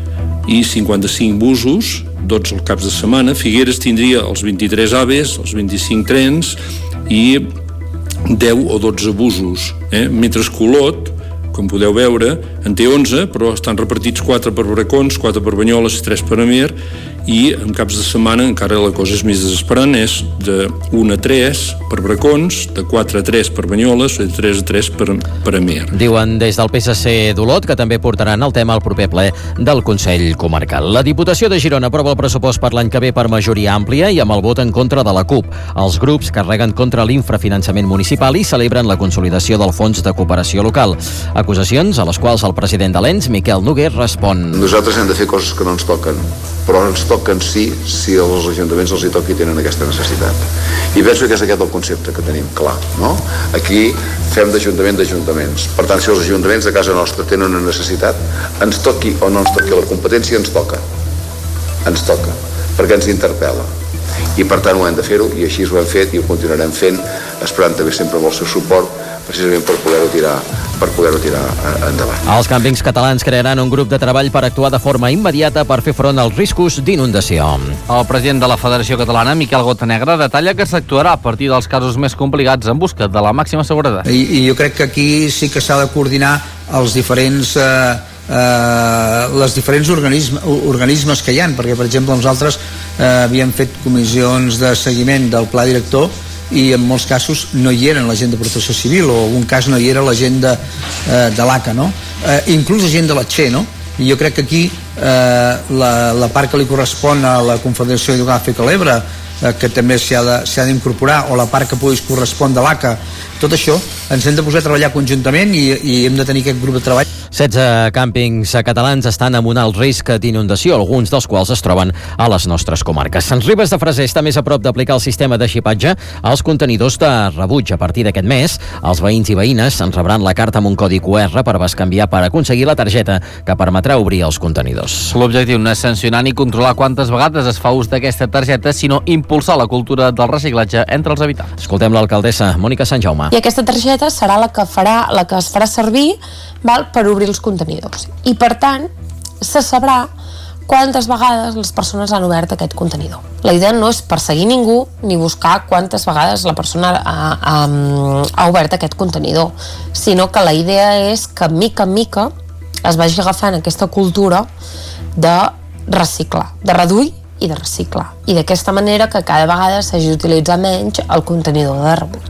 i cinquanta-cinc busos, dotze als caps de setmana. Figueres tindria els vint-i-tres aves, els vint-i-cinc trens i deu o dotze busos. Eh? Mentre que Olot, com podeu veure, en té onze, però estan repartits quatre per Bracons, quatre per Banyoles i tres per Amer, i en caps de setmana encara la cosa és més desesperant, és de un a tres per Bracons, de quatre a tres per Banyoles i de tres a tres per, per Amer. Diuen des del P S C d'Olot que també portaran el tema al proper ple del Consell Comarcal. La Diputació de Girona aprova el pressupost per l'any que ve per majoria àmplia i amb el vot en contra de la CUP. Els grups carreguen contra l'infrafinançament municipal i celebren la consolidació del Fons de Cooperació Local. Acusacions a les quals el president de l'E N S, Miquel Noguer, respon. Nosaltres hem de fer coses que no ens toquen, però ens toquen sí si als ajuntaments els hi toqui i tenen aquesta necessitat. I penso que és aquest el concepte que tenim clar, no? Aquí fem d'ajuntament d'ajuntaments. Per tant, si els ajuntaments de casa nostra tenen una necessitat, ens toqui o no ens toqui la competència, ens toca. Ens toca, perquè ens interpel·la. I per tant ho hem de fer-ho, i així ho hem fet i ho continuarem fent, esperant també sempre amb el seu suport, precisament per poder-ho tirar, per poder-ho tirar endavant. Els càmpings catalans crearan un grup de treball per actuar de forma immediata per fer front als riscos d'inundació. El president de la Federació Catalana, Miquel Gotanegra, detalla que s'actuarà a partir dels casos més complicats en busca de la màxima seguretat. I, i jo crec que aquí sí que s'ha de coordinar els diferents eh, eh, les diferents organisme, organismes que hi ha, perquè per exemple nosaltres eh, havíem fet comissions de seguiment del pla director i en molts casos no hi eren la gent de Protecció Civil, o en un cas no hi era la gent de, eh, de l'A C A, no? Eh, inclús la gent de la Txe, no? I jo crec que aquí eh, la, la part que li correspon a la Confederació Hidrogràfica de l'Ebre, eh, que també s'hi ha d'incorporar, o la part que pugui correspon de l'A C A, tot això ens hem de posar a treballar conjuntament i, i hem de tenir aquest grup de treball. setze càmpings catalans estan amb un alt risc d'inundació, alguns dels quals es troben a les nostres comarques. Sant Ribes de Freser està més a prop d'aplicar el sistema de xipatge als contenidors de rebuig. A partir d'aquest mes, els veïns i veïnes en rebran la carta amb un codi Q R per bescanviar per aconseguir la targeta que permetrà obrir els contenidors. L'objectiu no és sancionar ni controlar quantes vegades es fa ús d'aquesta targeta, sinó impulsar la cultura del reciclatge entre els habitants. Escoltem l'alcaldessa Mònica Sant Jaume. I aquesta targeta serà la que farà la que es farà servir, val, per obrir els contenidors. I per tant, se sabrà quantes vegades les persones han obert aquest contenidor. La idea no és perseguir ningú ni buscar quantes vegades la persona ha, ha, ha obert aquest contenidor, sinó que la idea és que mica en mica es vagi agafant aquesta cultura de reciclar, de reduir i de reciclar. I d'aquesta manera que cada vegada s'hagi d'utilitzar menys el contenidor de rebuig.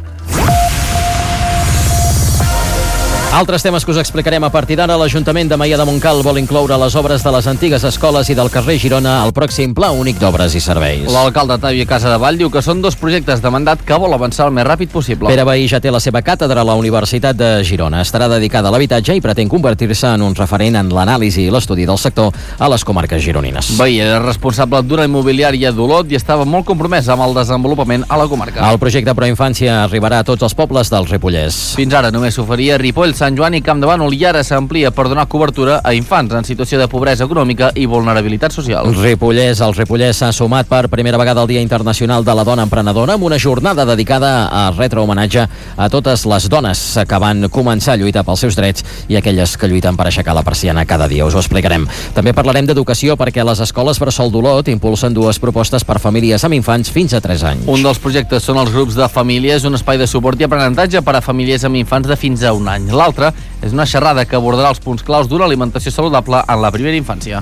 Altres temes que us explicarem a partir d'ara. L'Ajuntament de Maià de Montcal vol incloure les obres de les antigues escoles i del carrer Girona al pròxim Pla Únic d'Obres i Serveis. L'alcalde Tàbia Casadevall diu que són dos projectes de mandat que vol avançar el més ràpid possible. Pere Vehí ja té la seva càtedra a la Universitat de Girona. Estarà dedicada a l'habitatge i pretén convertir-se en un referent en l'anàlisi i l'estudi del sector a les comarques gironines. Vehí era responsable d'una immobiliària d'Olot i estava molt compromès amb el desenvolupament a la comarca. El projecte Proinfància arribarà a tots els pobles del Ripollès. Fins ara només s'oferia Ripoll, Sant Joan i Camp de Bànol, i ara s'amplia per donar cobertura a infants en situació de pobresa econòmica i vulnerabilitat social. El Ripollès, el Ripollès s'ha sumat per primera vegada al Dia Internacional de la Dona Emprenedora amb una jornada dedicada a retre homenatge a totes les dones que van començar a lluitar pels seus drets i aquelles que lluiten per aixecar la persiana cada dia. Us ho explicarem. També parlarem d'educació perquè les escoles Bressol d'Olot impulsen dues propostes per famílies amb infants fins a tres anys. Un dels projectes són els grups de famílies, un espai de suport i aprenentatge per a famílies amb infants de fins a un any. L'altre és una xerrada que abordarà els punts claus d'una alimentació saludable en la primera infància.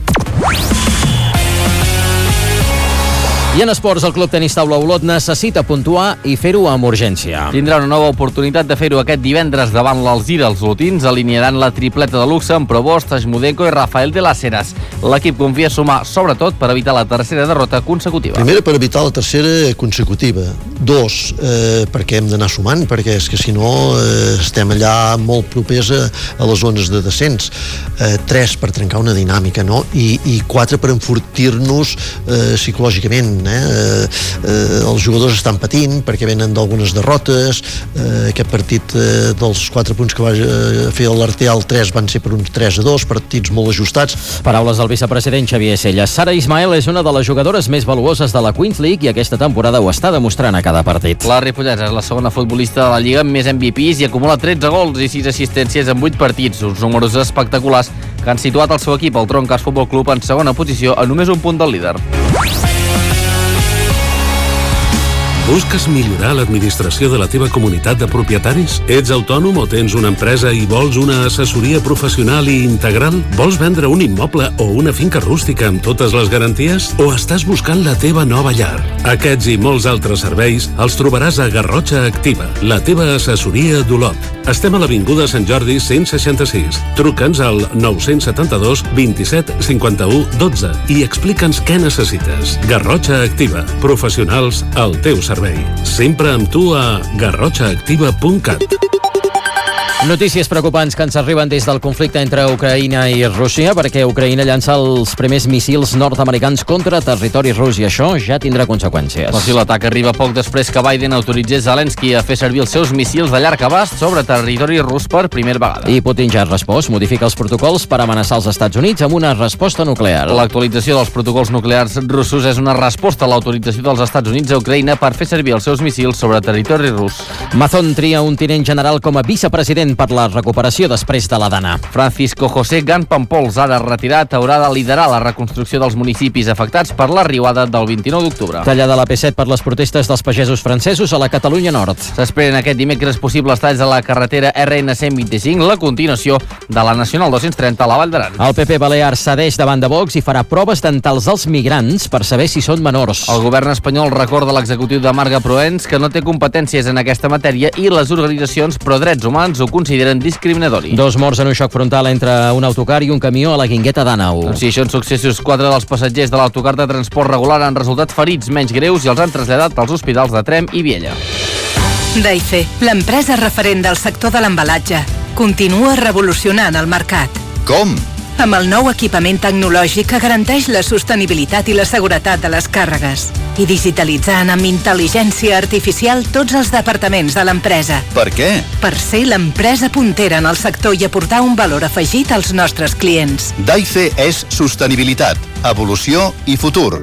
I en esports, el Club Tenis Taula Olot necessita puntuar i fer-ho amb urgència. Tindrà una nova oportunitat de fer-ho aquest divendres davant l'Alzira. Els lotins alinearan la tripleta de luxe amb Provost, Tajmudenko i Rafael de las Heras. L'equip confia sumar, sobretot, per evitar la tercera derrota consecutiva. Primera, per evitar la tercera consecutiva. Dos, eh, perquè hem d'anar sumant, perquè és que si no eh, estem allà molt propers a, a les zones de descens. Eh, tres, per trencar una dinàmica, no? I, i quatre, per enfortir-nos eh, psicològicament. Eh? Eh, els jugadors estan patint perquè venen d'algunes derrotes. Eh, aquest partit eh, dels quatre punts que va eh, fer l'Arteal, tres van ser per uns tres a dos, partits molt ajustats. Paraules del vicepresident Xavier Celles. Sara Ismael és una de les jugadores més valuoses de la Queens League i aquesta temporada ho està demostrant a cada partit. La ripollesa és la segona futbolista de la Lliga amb més M V Ps i acumula tretze gols i sis assistències en vuit partits, uns números espectaculars que han situat el seu equip, el Troncas Futbol Club, en segona posició a només un punt del líder. Busques millorar l'administració de la teva comunitat de propietaris? Ets autònom o tens una empresa i vols una assessoria professional i integral? Vols vendre un immoble o una finca rústica amb totes les garanties? O estàs buscant la teva nova llar? Aquests i molts altres serveis els trobaràs a Garrotxa Activa, la teva assessoria d'Olot. Estem a l'Avinguda Sant Jordi cent seixanta-sis. Truca'ns al nou setanta-dos vint-i-set cinquanta-u dotze i explica'ns què necessites. Garrotxa Activa, professionals al teu servei. Sempre amb tu a garrotxa activa punt cat. Notícies preocupants que ens arriben des del conflicte entre Ucraïna i Rússia, perquè Ucraïna llança els primers míssils nord-americans contra territori rus i això ja tindrà conseqüències. El seu atac arriba poc després que Biden autoritzés Zelensky a fer servir els seus míssils de llarg abast sobre territori rus per primera vegada. I Putin ja ha respost, modifica els protocols per amenaçar els Estats Units amb una resposta nuclear. L'actualització dels protocols nuclears russos és una resposta a l'autorització dels Estats Units a Ucraïna per fer servir els seus míssils sobre territori rus. Mazón tria un tinent general com a vicepresident per la recuperació després de la Dana. Francisco José Gampampols, ara retirat, haurà de liderar la reconstrucció dels municipis afectats per la riuada del vint-i-nou d'octubre. Tallada la P set per les protestes dels pagesos francesos a la Catalunya Nord. S'esperen aquest dimecres possibles talls a la carretera R N cent vint-i-cinc, la continuació de la Nacional dos-cents trenta a la Vall d'Aran. El P P Balear cedeix davant de Vox i farà proves dentals als migrants per saber si són menors. El govern espanyol recorda a l'executiu de Marga Proens que no té competències en aquesta matèria i les organitzacions pro drets humans ho consideren discriminatori. Dos morts en un xoc frontal entre un autocar i un camió a la Guingueta d'Àneu. Doncs si això en successos, quatre dels passatgers de l'autocar de transport regular han resultat ferits menys greus i els han traslladat als hospitals de Tremp i Viella. Daife, l'empresa referent del sector de l'embalatge, continua revolucionant el mercat. Com? Amb el nou equipament tecnològic que garanteix la sostenibilitat i la seguretat de les càrregues i digitalitzant amb intel·ligència artificial tots els departaments de l'empresa. Per què? Per ser l'empresa puntera en el sector i aportar un valor afegit als nostres clients. Daife és sostenibilitat, evolució i futur.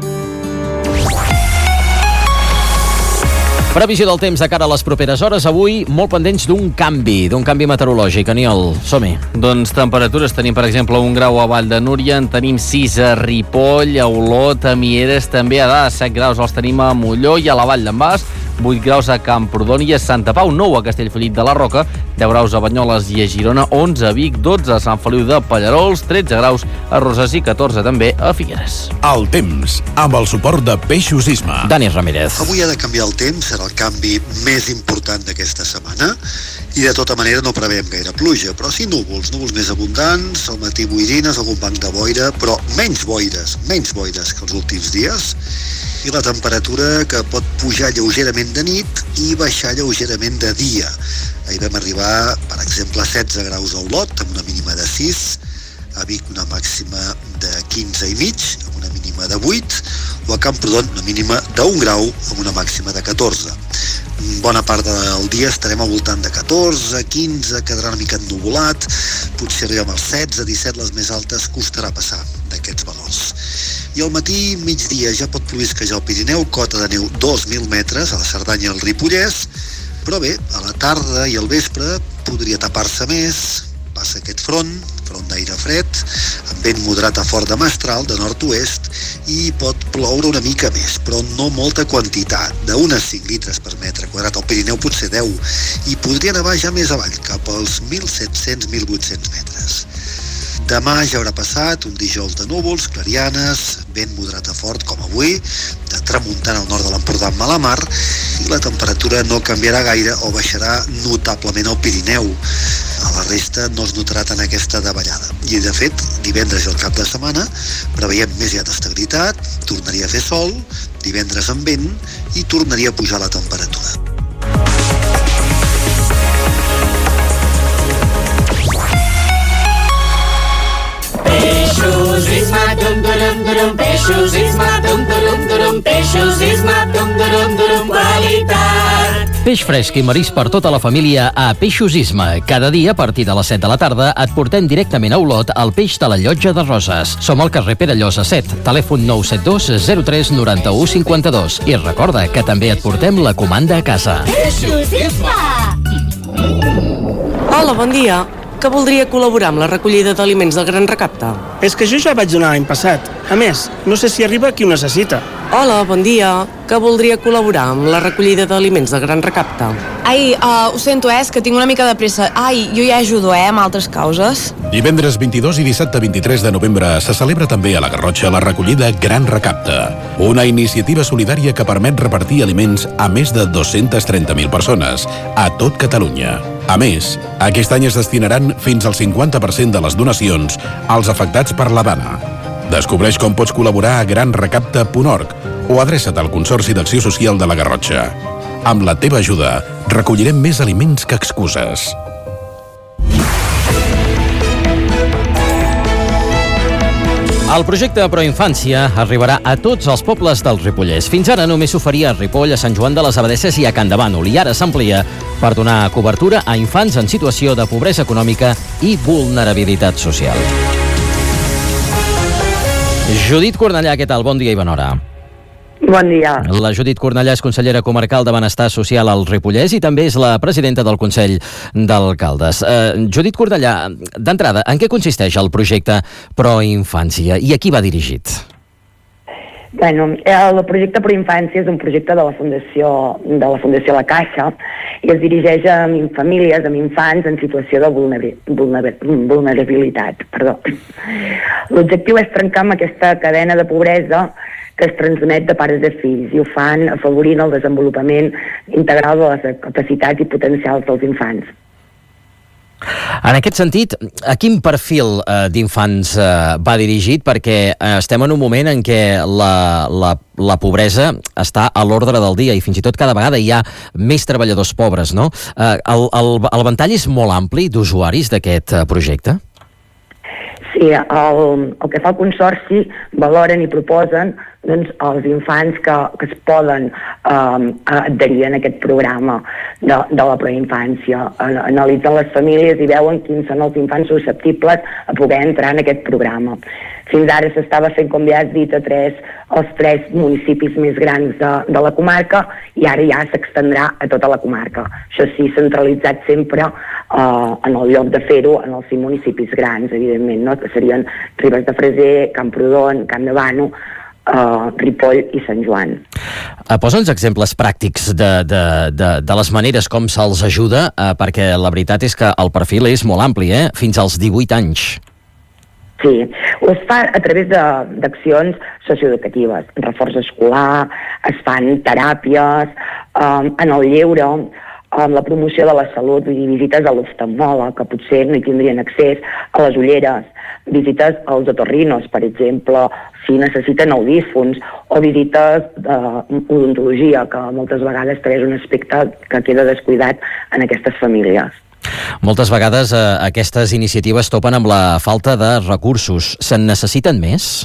Previsió del temps de cara a les properes hores. Avui molt pendents d'un canvi, d'un canvi meteorològic. Aniol, som-hi. Doncs temperatures tenim, per exemple, un grau a Vall de Núria, en tenim sis a Ripoll, a Olot, a Mieres, també a Dades, set graus els tenim a Molló i a la Vall d'en Bas, vuit graus a Camprodon i a Santa Pau, nou a Castellfollit de la Roca, deu graus a Banyoles i a Girona, onze a Vic, dotze a Sant Feliu de Pallarols, tretze graus a Roses i catorze també a Figueres. El temps, amb el suport de Peixos Isma. Dani Ramírez. Avui ha de canviar el temps, serà el canvi més important d'aquesta setmana i de tota manera no preveiem gaire pluja, però sí núvols, núvols més abundants, al matí boirines, algun banc de boira, però menys boires, menys boires que els últims dies, i la temperatura que pot pujar lleugerament de nit i baixar lleugerament de dia. Ahir vam arribar, per exemple, a setze graus a Olot, amb una mínima de sis, a Vic una màxima de quinze i mig, amb una mínima de vuit, o a Camprodon una mínima d'un grau, amb una màxima de catorze. Bona part del dia estarem al voltant de catorze, quinze, quedarà una mica ennuvolat, potser arribem als setze, disset, les més altes costarà passar d'aquests valors. I al matí, migdia, ja pot plovisquejar al Pirineu, cota de neu dos mil metres, a la Cerdanya i al Ripollès, però bé, a la tarda i al vespre podria tapar-se més, passa aquest front, front d'aire fred, amb vent moderat a fort de mestral, de nord-oest, i pot ploure una mica més, però no molta quantitat, d'unes cinc litres per metre quadrat, al Pirineu potser deu, i podria nevar ja més avall, cap als mil set-cents a mil vuit-cents metres. Demà ja haurà passat un dijous de núvols, clarianes, vent moderat a fort com avui, de tramuntana al nord de l'Empordà amb mala mar, i la temperatura no canviarà gaire o baixarà notablement al Pirineu. A la resta no es notarà tant aquesta davallada. I de fet, divendres i el cap de setmana preveiem més ja d'estabilitat, tornaria a fer sol, divendres amb vent i tornaria a pujar la temperatura. Peixos Isma, dum durum durum, Peixos Isma, dum durum durum, Peixos Isma, dum durum durum, qualitat. Peix fresc i marís per tota la família a Peixos Isma. Cada dia, a partir de les set de la tarda, et portem directament a Olot el peix de la Llotja de Roses. Som al carrer Pere Llosa set, telèfon nou set dos zero tres nou u cinc dos. I recorda que també et portem la comanda a casa. Peixos Isma! Hola, bon dia. Que voldria col·laborar amb la recollida d'aliments del Gran Recapte? És que jo ja vaig donar l'any passat. A més, no sé si arriba qui ho necessita. Hola, bon dia. Que voldria col·laborar amb la recollida d'aliments del Gran Recapte? Ai, uh, ho sento, eh, és que tinc una mica de pressa. Ai, jo ja ajudo, eh, amb altres causes. Divendres vint-i-dos i dissabte vint-i-tres de novembre se celebra també a la Garrotxa la recollida Gran Recapte, una iniciativa solidària que permet repartir aliments a més de dos-centes trenta mil persones a tot Catalunya. A més, aquest any es destinaran fins al cinquanta per cent de les donacions als afectats per la Dana. Descobreix com pots col·laborar a gran recapte punt org o adreça't al Consorci d'Acció Social de la Garrotxa. Amb la teva ajuda, recollirem més aliments que excuses. El projecte Proinfància arribarà a tots els pobles del Ripollès. Fins ara només s'oferia a Ripoll, a Sant Joan de les Abadesses i a Can de Bànol, i ara s'amplia per donar cobertura a infants en situació de pobresa econòmica i vulnerabilitat social. Judit Cornellà, què tal? Bon dia i bona hora. Bon dia. La Judit Cornellà és consellera comarcal de Benestar Social al Ripollès i també és la presidenta del Consell d'Alcaldes. Uh, Judit Cornellà, d'entrada, en què consisteix el projecte Proinfància i a qui va dirigit? Bueno, el projecte Proinfància és un projecte de la Fundació de la Fundació La Caixa i es dirigeix a famílies amb infants en situació de vulnerabil, vulnerabil, vulnerabilitat. Perdó. L'objectiu és trencar amb aquesta cadena de pobresa que es transmet de pares a fills i ho fan afavorint el desenvolupament integral de les capacitats i potencials dels infants. En aquest sentit, a quin perfil eh, d'infants eh, va dirigit? Perquè eh, estem en un moment en què la, la, la pobresa està a l'ordre del dia i fins i tot cada vegada hi ha més treballadors pobres, no? Eh, el, el, el ventall és molt ampli d'usuaris d'aquest eh, projecte? Sí, el, el que fa el Consorci valoren i proposen doncs, els infants que, que es poden eh, adherir en aquest programa de, de la proinfància. Analitzen les famílies i veuen quins són els infants susceptibles a poder entrar en aquest programa. Fins ara s'estava fent, com ja has dit, a tres, els tres municipis més grans de, de la comarca i ara ja s'extendrà a tota la comarca. Això sí, centralitzat sempre eh, en el lloc de fer-ho en els cinc municipis grans, evidentment, no? Que serien Ribes de Freser, Camprodon, Camp de Bànol, Uh, Ripoll i Sant Joan. Uh, Posa'ns exemples pràctics de, de, de, de les maneres com se'ls ajuda, uh, perquè la veritat és que el perfil és molt ampli, eh? Fins als divuit anys. Sí, ho es fa a través d'accions socioeducatives, reforç escolar, es fan teràpies, um, en el lleure, amb la promoció de la salut, vull dir, visites a l'oftalmòleg, que potser no hi tindrien accés, a les ulleres, visites als otorrinos, per exemple, si necessiten audífons, o visites d'odontologia, que moltes vegades també és un aspecte que queda descuidat en aquestes famílies. Moltes vegades eh, aquestes iniciatives topen amb la falta de recursos. Se'n necessiten més?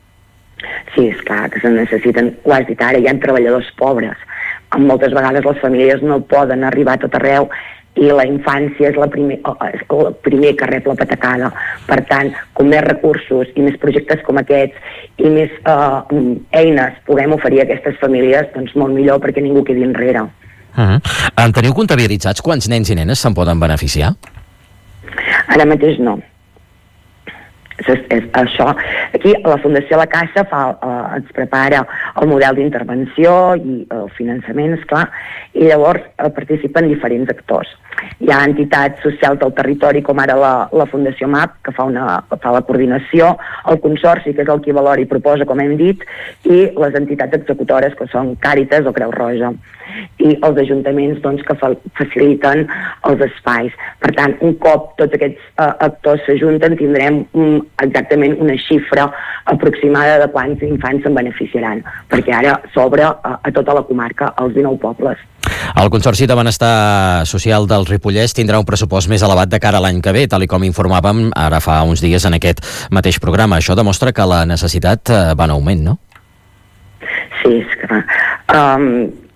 Sí, és clar que se'n necessiten. Ho has dit ara, hi ha treballadors pobres. Moltes vegades les famílies no poden arribar a tot arreu i la infància és, la primer, és el primer que rep la patacada. Per tant, com més recursos i més projectes com aquests i més eh, eines puguem oferir a aquestes famílies, doncs molt millor perquè ningú quedi enrere. Uh-huh. En teniu comptabilitzats quants nens i nenes se'n poden beneficiar? Ara mateix no. És, és això. Aquí la Fundació La Caixa fa, eh, ens prepara el model d'intervenció i el finançament, esclar, i llavors eh, participen diferents actors. Hi ha entitats socials del territori com ara la, la Fundació M A P, que fa, una, fa la coordinació, el Consorci, que és el qui valora i proposa, com hem dit, i les entitats executores, que són Càritas o Creu Roja, i els ajuntaments doncs, que fa, faciliten els espais. Per tant, un cop tots aquests uh, actors s'ajunten, tindrem um, exactament una xifra aproximada de quants infants se'n beneficiaran, perquè ara s'obre uh, a tota la comarca, als dinou pobles. El Consorci de Benestar Social del Ripollès tindrà un pressupost més elevat de cara a l'any que ve, tal i com informàvem ara fa uns dies en aquest mateix programa. Això demostra que la necessitat uh, va en augment, no? Sí, és que... Um,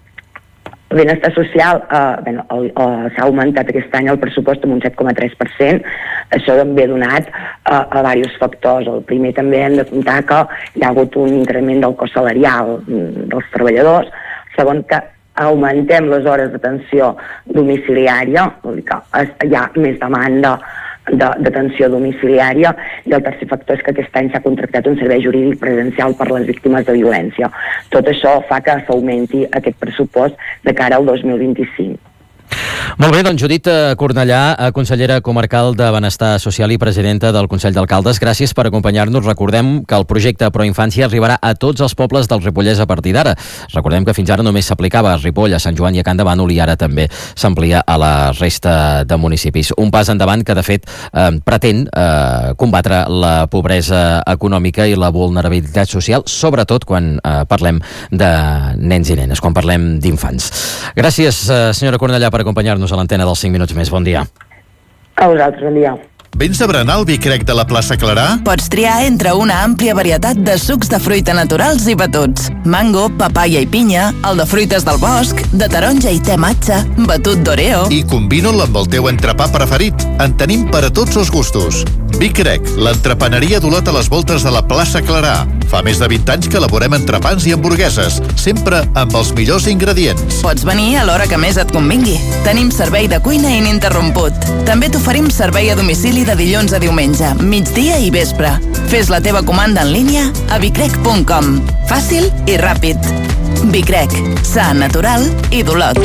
el benestar social eh, bueno, el, el, s'ha augmentat aquest any el pressupost amb un set coma tres per cent. Això també ha donat eh, a diversos factors. El primer també hem de comptar que hi ha hagut un increment del cost salarial dels treballadors. El segon, que augmentem les hores d'atenció domiciliària, vol dir que hi ha més demanda d'atenció domiciliària, i el tercer factor és que aquest any s'ha contractat un servei jurídic presencial per les víctimes de violència. Tot això fa que s'augmenti aquest pressupost de cara al dos mil vint-i-cinc. Molt bé, doncs Judit Cornellà, consellera comarcal de Benestar Social i presidenta del Consell d'Alcaldes, gràcies per acompanyar-nos. Recordem que el projecte Proinfància arribarà a tots els pobles del Ripollès a partir d'ara. Recordem que fins ara només s'aplicava a Ripoll, a Sant Joan i a Camp de Bànol, i ara també s'amplia a la resta de municipis. Un pas endavant que, de fet, eh, pretén eh, combatre la pobresa econòmica i la vulnerabilitat social, sobretot quan eh, parlem de nens i nenes, quan parlem d'infants. Gràcies, eh, senyora Cornellà, per acompanyar-nos a l'antena dels cinc minuts més. Bon dia. A vosaltres, bon dia. Vens a berenar al Vi Crec de la plaça Clarà? Pots triar entre una àmplia varietat de sucs de fruita naturals i batuts. Mango, papaya i pinya, el de fruites del bosc, de taronja i te matxa, batut d'oreo... I combina'l amb el teu entrepà preferit. En tenim per a tots els gustos. Vicrec, l'entrepaneria d'Olot a les voltes de la plaça Clarà. Fa més de vint anys que elaborem entrepans i hamburgueses, sempre amb els millors ingredients. Pots venir a l'hora que més et convingui. Tenim servei de cuina ininterromput. També t'oferim servei a domicili de dilluns a diumenge, migdia i vespre. Fes la teva comanda en línia a vicrec punt com. Fàcil i ràpid. Vicrec, sa, natural i d'Olot.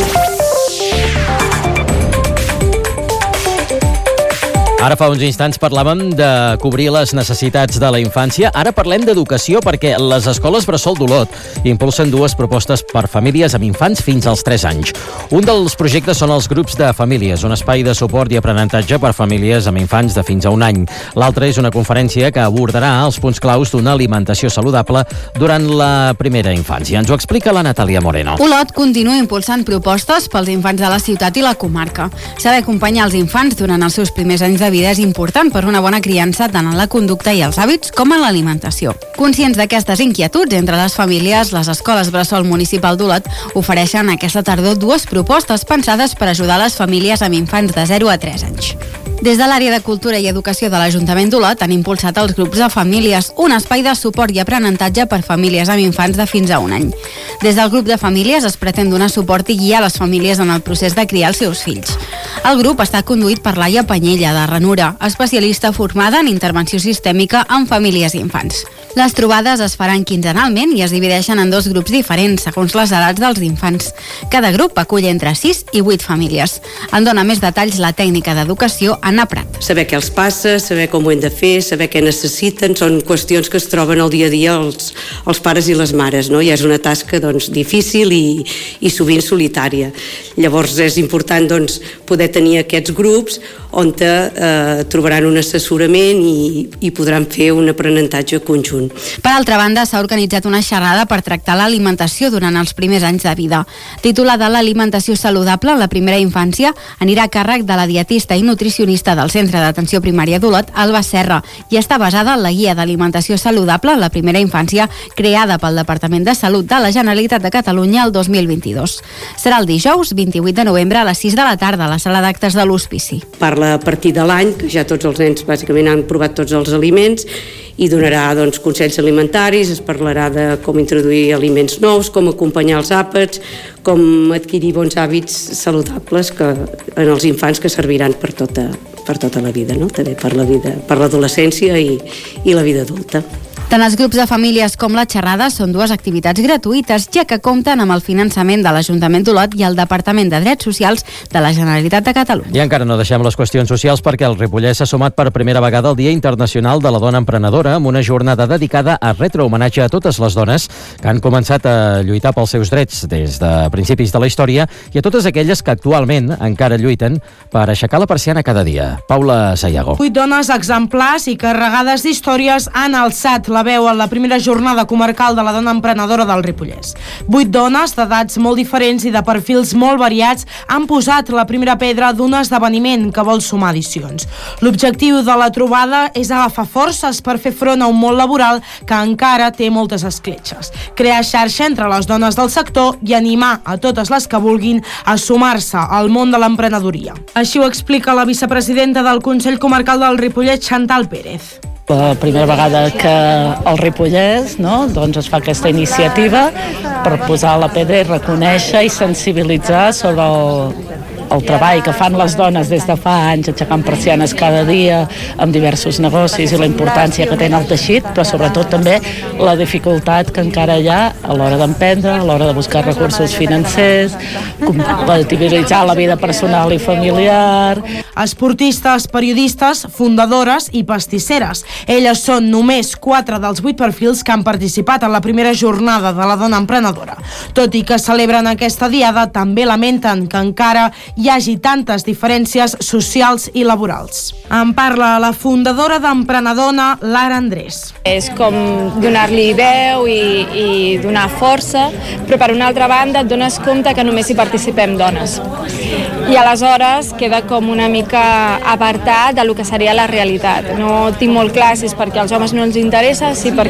Ara fa uns instants parlàvem de cobrir les necessitats de la infància. Ara parlem d'educació perquè les escoles Bressol d'Olot impulsen dues propostes per famílies amb infants fins als tres anys. Un dels projectes són els grups de famílies, un espai de suport i aprenentatge per famílies amb infants de fins a un any. L'altre és una conferència que abordarà els punts claus d'una alimentació saludable durant la primera infància. Ens ho explica la Natàlia Moreno. Olot continua impulsant propostes pels infants de la ciutat i la comarca. Saber acompanyar els infants durant els seus primers anys de vida és important per una bona criança tant en la conducta i els hàbits com en l'alimentació. Conscients d'aquestes inquietuds entre les famílies, les escoles Bressol Municipal d'Olot ofereixen aquesta tardor dues propostes pensades per ajudar les famílies amb infants de zero a tres anys. Des de l'àrea de Cultura i Educació de l'Ajuntament d'Olot han impulsat els grups de famílies, un espai de suport i aprenentatge per famílies amb infants de fins a un any. Des del grup de famílies es pretén donar suport i guiar les famílies en el procés de criar els seus fills. El grup està conduït per Laia Panyella, de Ranura, especialista formada en intervenció sistèmica en famílies i infants. Les trobades es faran quinzenalment i es divideixen en dos grups diferents, segons les edats dels infants. Cada grup acull entre sis i vuit famílies. En dona més detalls la tècnica d'educació Anna Prat. Saber què els passa, saber com ho hem de fer, saber què necessiten, són qüestions que es troben al dia a dia els, els pares i les mares, no? Ja és una tasca doncs, difícil i, i sovint solitària. Llavors és important doncs, poder tenir aquests grups on eh, trobaran un assessorament i, i podran fer un aprenentatge conjunt. Per altra banda, s'ha organitzat una xerrada per tractar l'alimentació durant els primers anys de vida. Titulada L'alimentació saludable en la primera infància, anirà a càrrec de la dietista i nutricionista del Centre d'Atenció Primària d'Olot, Alba Serra, i està basada en la guia d'alimentació saludable en la primera infància creada pel Departament de Salut de la Generalitat de Catalunya el dos mil vint-i-dos. Serà el dijous vint-i-vuit de novembre a les sis de la tarda a la sala d'actes de l'Hospici. Parla a partir de l'any, que ja tots els nens bàsicament han provat tots els aliments, i donarà doncs, consells alimentaris, es parlarà de com introduir aliments nous, com acompanyar els àpats, com adquirir bons hàbits saludables que, en els infants que serviran per tota, per tota la vida, no? També per la vida, per l'adolescència i, i la vida adulta. Tant els grups de famílies com la xerrada són dues activitats gratuïtes, ja que compten amb el finançament de l'Ajuntament d'Olot i el Departament de Drets Socials de la Generalitat de Catalunya. I encara no deixem les qüestions socials perquè el Ripollès s'ha sumat per primera vegada al Dia Internacional de la Dona Emprenedora amb una jornada dedicada a retre homenatge a totes les dones que han començat a lluitar pels seus drets des de principis de la història i a totes aquelles que actualment encara lluiten per aixecar la persiana cada dia. Paula Sayago. Vuit dones exemplars i carregades d'històries han alçat la veu en la primera jornada comarcal de la dona emprenedora del Ripollès. Vuit dones d'edats molt diferents i de perfils molt variats han posat la primera pedra d'un esdeveniment que vol sumar edicions. L'objectiu de la trobada és agafar forces per fer front a un món laboral que encara té moltes escletxes, crear xarxa entre les dones del sector i animar a totes les que vulguin a sumar-se al món de l'emprenedoria. Així ho explica la vicepresidenta del Consell Comarcal del Ripollès, Chantal Pérez. La primera vegada que el Ripollès no, doncs es fa aquesta iniciativa per posar la pedra i reconèixer i sensibilitzar sobre el, el treball que fan les dones des de fa anys aixecant persianes cada dia amb diversos negocis i la importància que té el teixit, però sobretot també la dificultat que encara hi ha a l'hora d'emprendre, a l'hora de buscar recursos financers, compatibilitzar la vida personal i familiar. Esportistes, periodistes, fundadores i pastisseres. Elles són només quatre dels vuit perfils que han participat en la primera jornada de la dona emprenedora. Tot i que celebren aquesta diada, també lamenten que encara hi hagi tantes diferències socials i laborals. En parla la fundadora d'Emprenedona, Lara Andrés. És com donar-li veu i, i donar força, però per una altra banda et dones compte que només hi participem dones. I aleshores queda com una mica apartat del que seria la realitat. No tinc molt clar si és perquè als homes no ens interessa, si perquè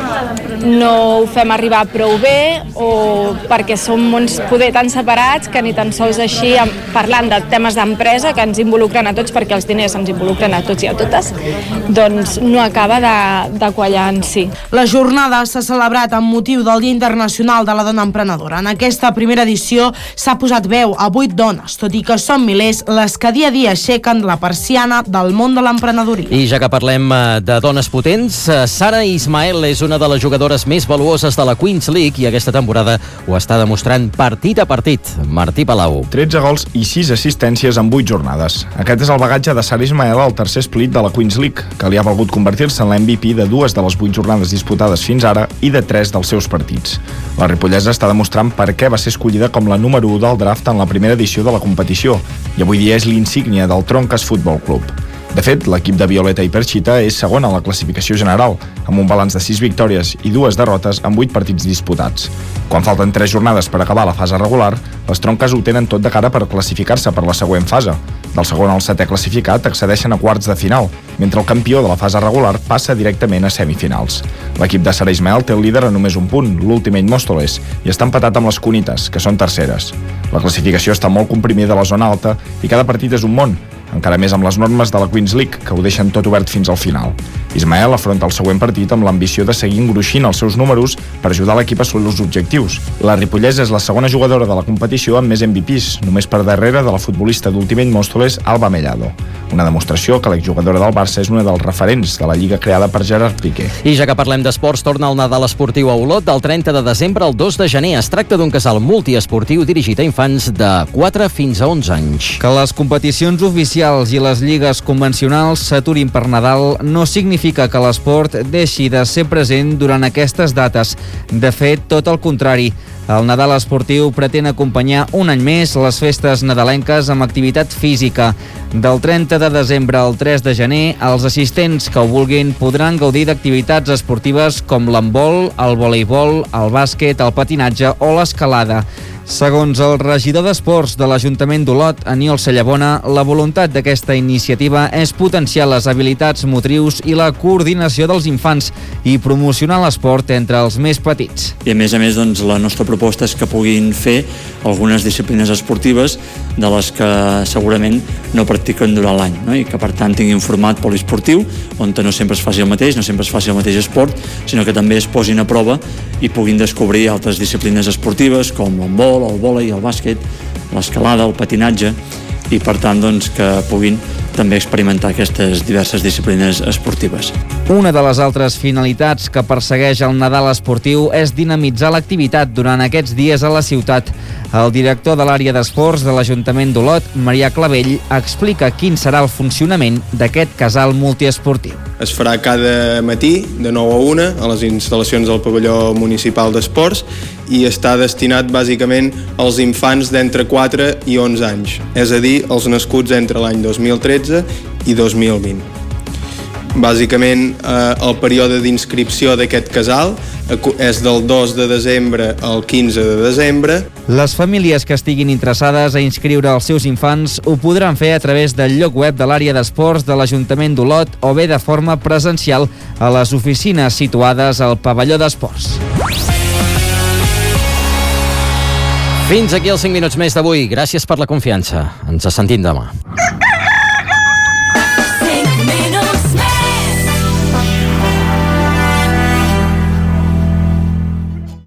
no ho fem arribar prou bé o perquè som mons poder tan separats que ni tan sols així, parlant de temes d'empresa que ens involucren a tots, perquè els diners ens involucren a tots i a totes, doncs no acaba de, de quallar en si. La jornada s'ha celebrat amb motiu del Dia Internacional de la Dona Emprenedora. En aquesta primera edició s'ha posat veu a vuit dones, tot i que són milers les que dia a dia aixequen la persiana del món de l'emprenedoria. I ja que parlem de dones potents, Sara Ismael és una de les jugadores més valuoses de la Queens League i aquesta temporada ho està demostrant partit a partit. Martí Palau. tretze gols i sis assistències en vuit jornades. Aquest és el bagatge de Sara Ismael al tercer split de la Queens League, que li ha valgut convertir-se en l'M V P de dues de les vuit jornades disputades fins ara i de tres dels seus partits. La ripollesa està demostrant per què va ser escollida com la número u del draft en la primera edició de la competició i avui dia és l'insígnia del Tronques Futbol Club. De fet, l'equip de Violeta i Perxita és segon en la classificació general, amb un balanç de sis victòries i dues derrotes en vuit partits disputats. Quan falten tres jornades per acabar la fase regular, les tronques ho tenen tot de cara per classificar-se per la següent fase. Del segon al setè classificat accedeixen a quarts de final, mentre el campió de la fase regular passa directament a semifinals. L'equip de Sara Ismael té el líder a només un punt, l'Ultimate Móstoles, i està empatat amb les Cunitas, que són terceres. La classificació està molt comprimida a la zona alta i cada partit és un món, encara més amb les normes de la Queens League, que ho deixen tot obert fins al final. Ismael afronta el següent partit amb l'ambició de seguir engruixint els seus números per ajudar l'equip a assolir els objectius. La ripollesa és la segona jugadora de la competició amb més M V Ps, només per darrere de la futbolista d'Ultimate Móstoles, Alba Mellado. Una demostració que l'exjugadora del Barça és una dels referents de la lliga creada per Gerard Piqué. I ja que parlem d'esports, torna el Nadal esportiu a Olot del trenta de desembre al dos de gener. Es tracta d'un casal multiesportiu dirigit a infants de quatre fins a onze anys. Que les competicions oficials i les lligues convencionals s'aturin per Nadal no significa que l'esport deixi de ser present durant aquestes dates. De fet, tot el contrari. El Nadal esportiu pretén acompanyar un any més les festes nadalenques amb activitat física. Del trenta de desembre al tres de gener, els assistents que ho vulguin podran gaudir d'activitats esportives com l'handbol, el voleibol, el bàsquet, el patinatge o l'escalada. Segons el regidor d'Esports de l'Ajuntament d'Olot, Aniol Sallabona, la voluntat d'aquesta iniciativa és potenciar les habilitats motrius i la coordinació dels infants i promocionar l'esport entre els més petits. I a més a més, doncs, la nostra proposta és que puguin fer algunes disciplines esportives de les que segurament no practiquen durant l'any, no? I que per tant tinguin format poliesportiu, on no sempre es faci el mateix, no sempre es faci el mateix esport, sinó que també es posin a prova i puguin descobrir altres disciplines esportives com l'handbol, el vòlei, el bàsquet, l'escalada, el patinatge, i per tant doncs, que puguin també experimentar aquestes diverses disciplines esportives. Una de les altres finalitats que persegueix el Nadal esportiu és dinamitzar l'activitat durant aquests dies a la ciutat. El director de l'àrea d'esports de l'Ajuntament d'Olot, Marià Clavell, explica quin serà el funcionament d'aquest casal multiesportiu. Es farà cada matí, de nou a una, a les instal·lacions del pavelló municipal d'esports i està destinat bàsicament als infants d'entre quatre i onze anys, és a dir, els nascuts entre l'any dos mil tretze i dos mil vint. Bàsicament, eh, el període d'inscripció d'aquest casal és del dos de desembre al quinze de desembre. Les famílies que estiguin interessades a inscriure els seus infants ho podran fer a través del lloc web de l'àrea d'esports de l'Ajuntament d'Olot o bé de forma presencial a les oficines situades al pavelló d'esports. Fins aquí els cinc minuts més d'avui. Gràcies per la confiança. Ens sentim demà.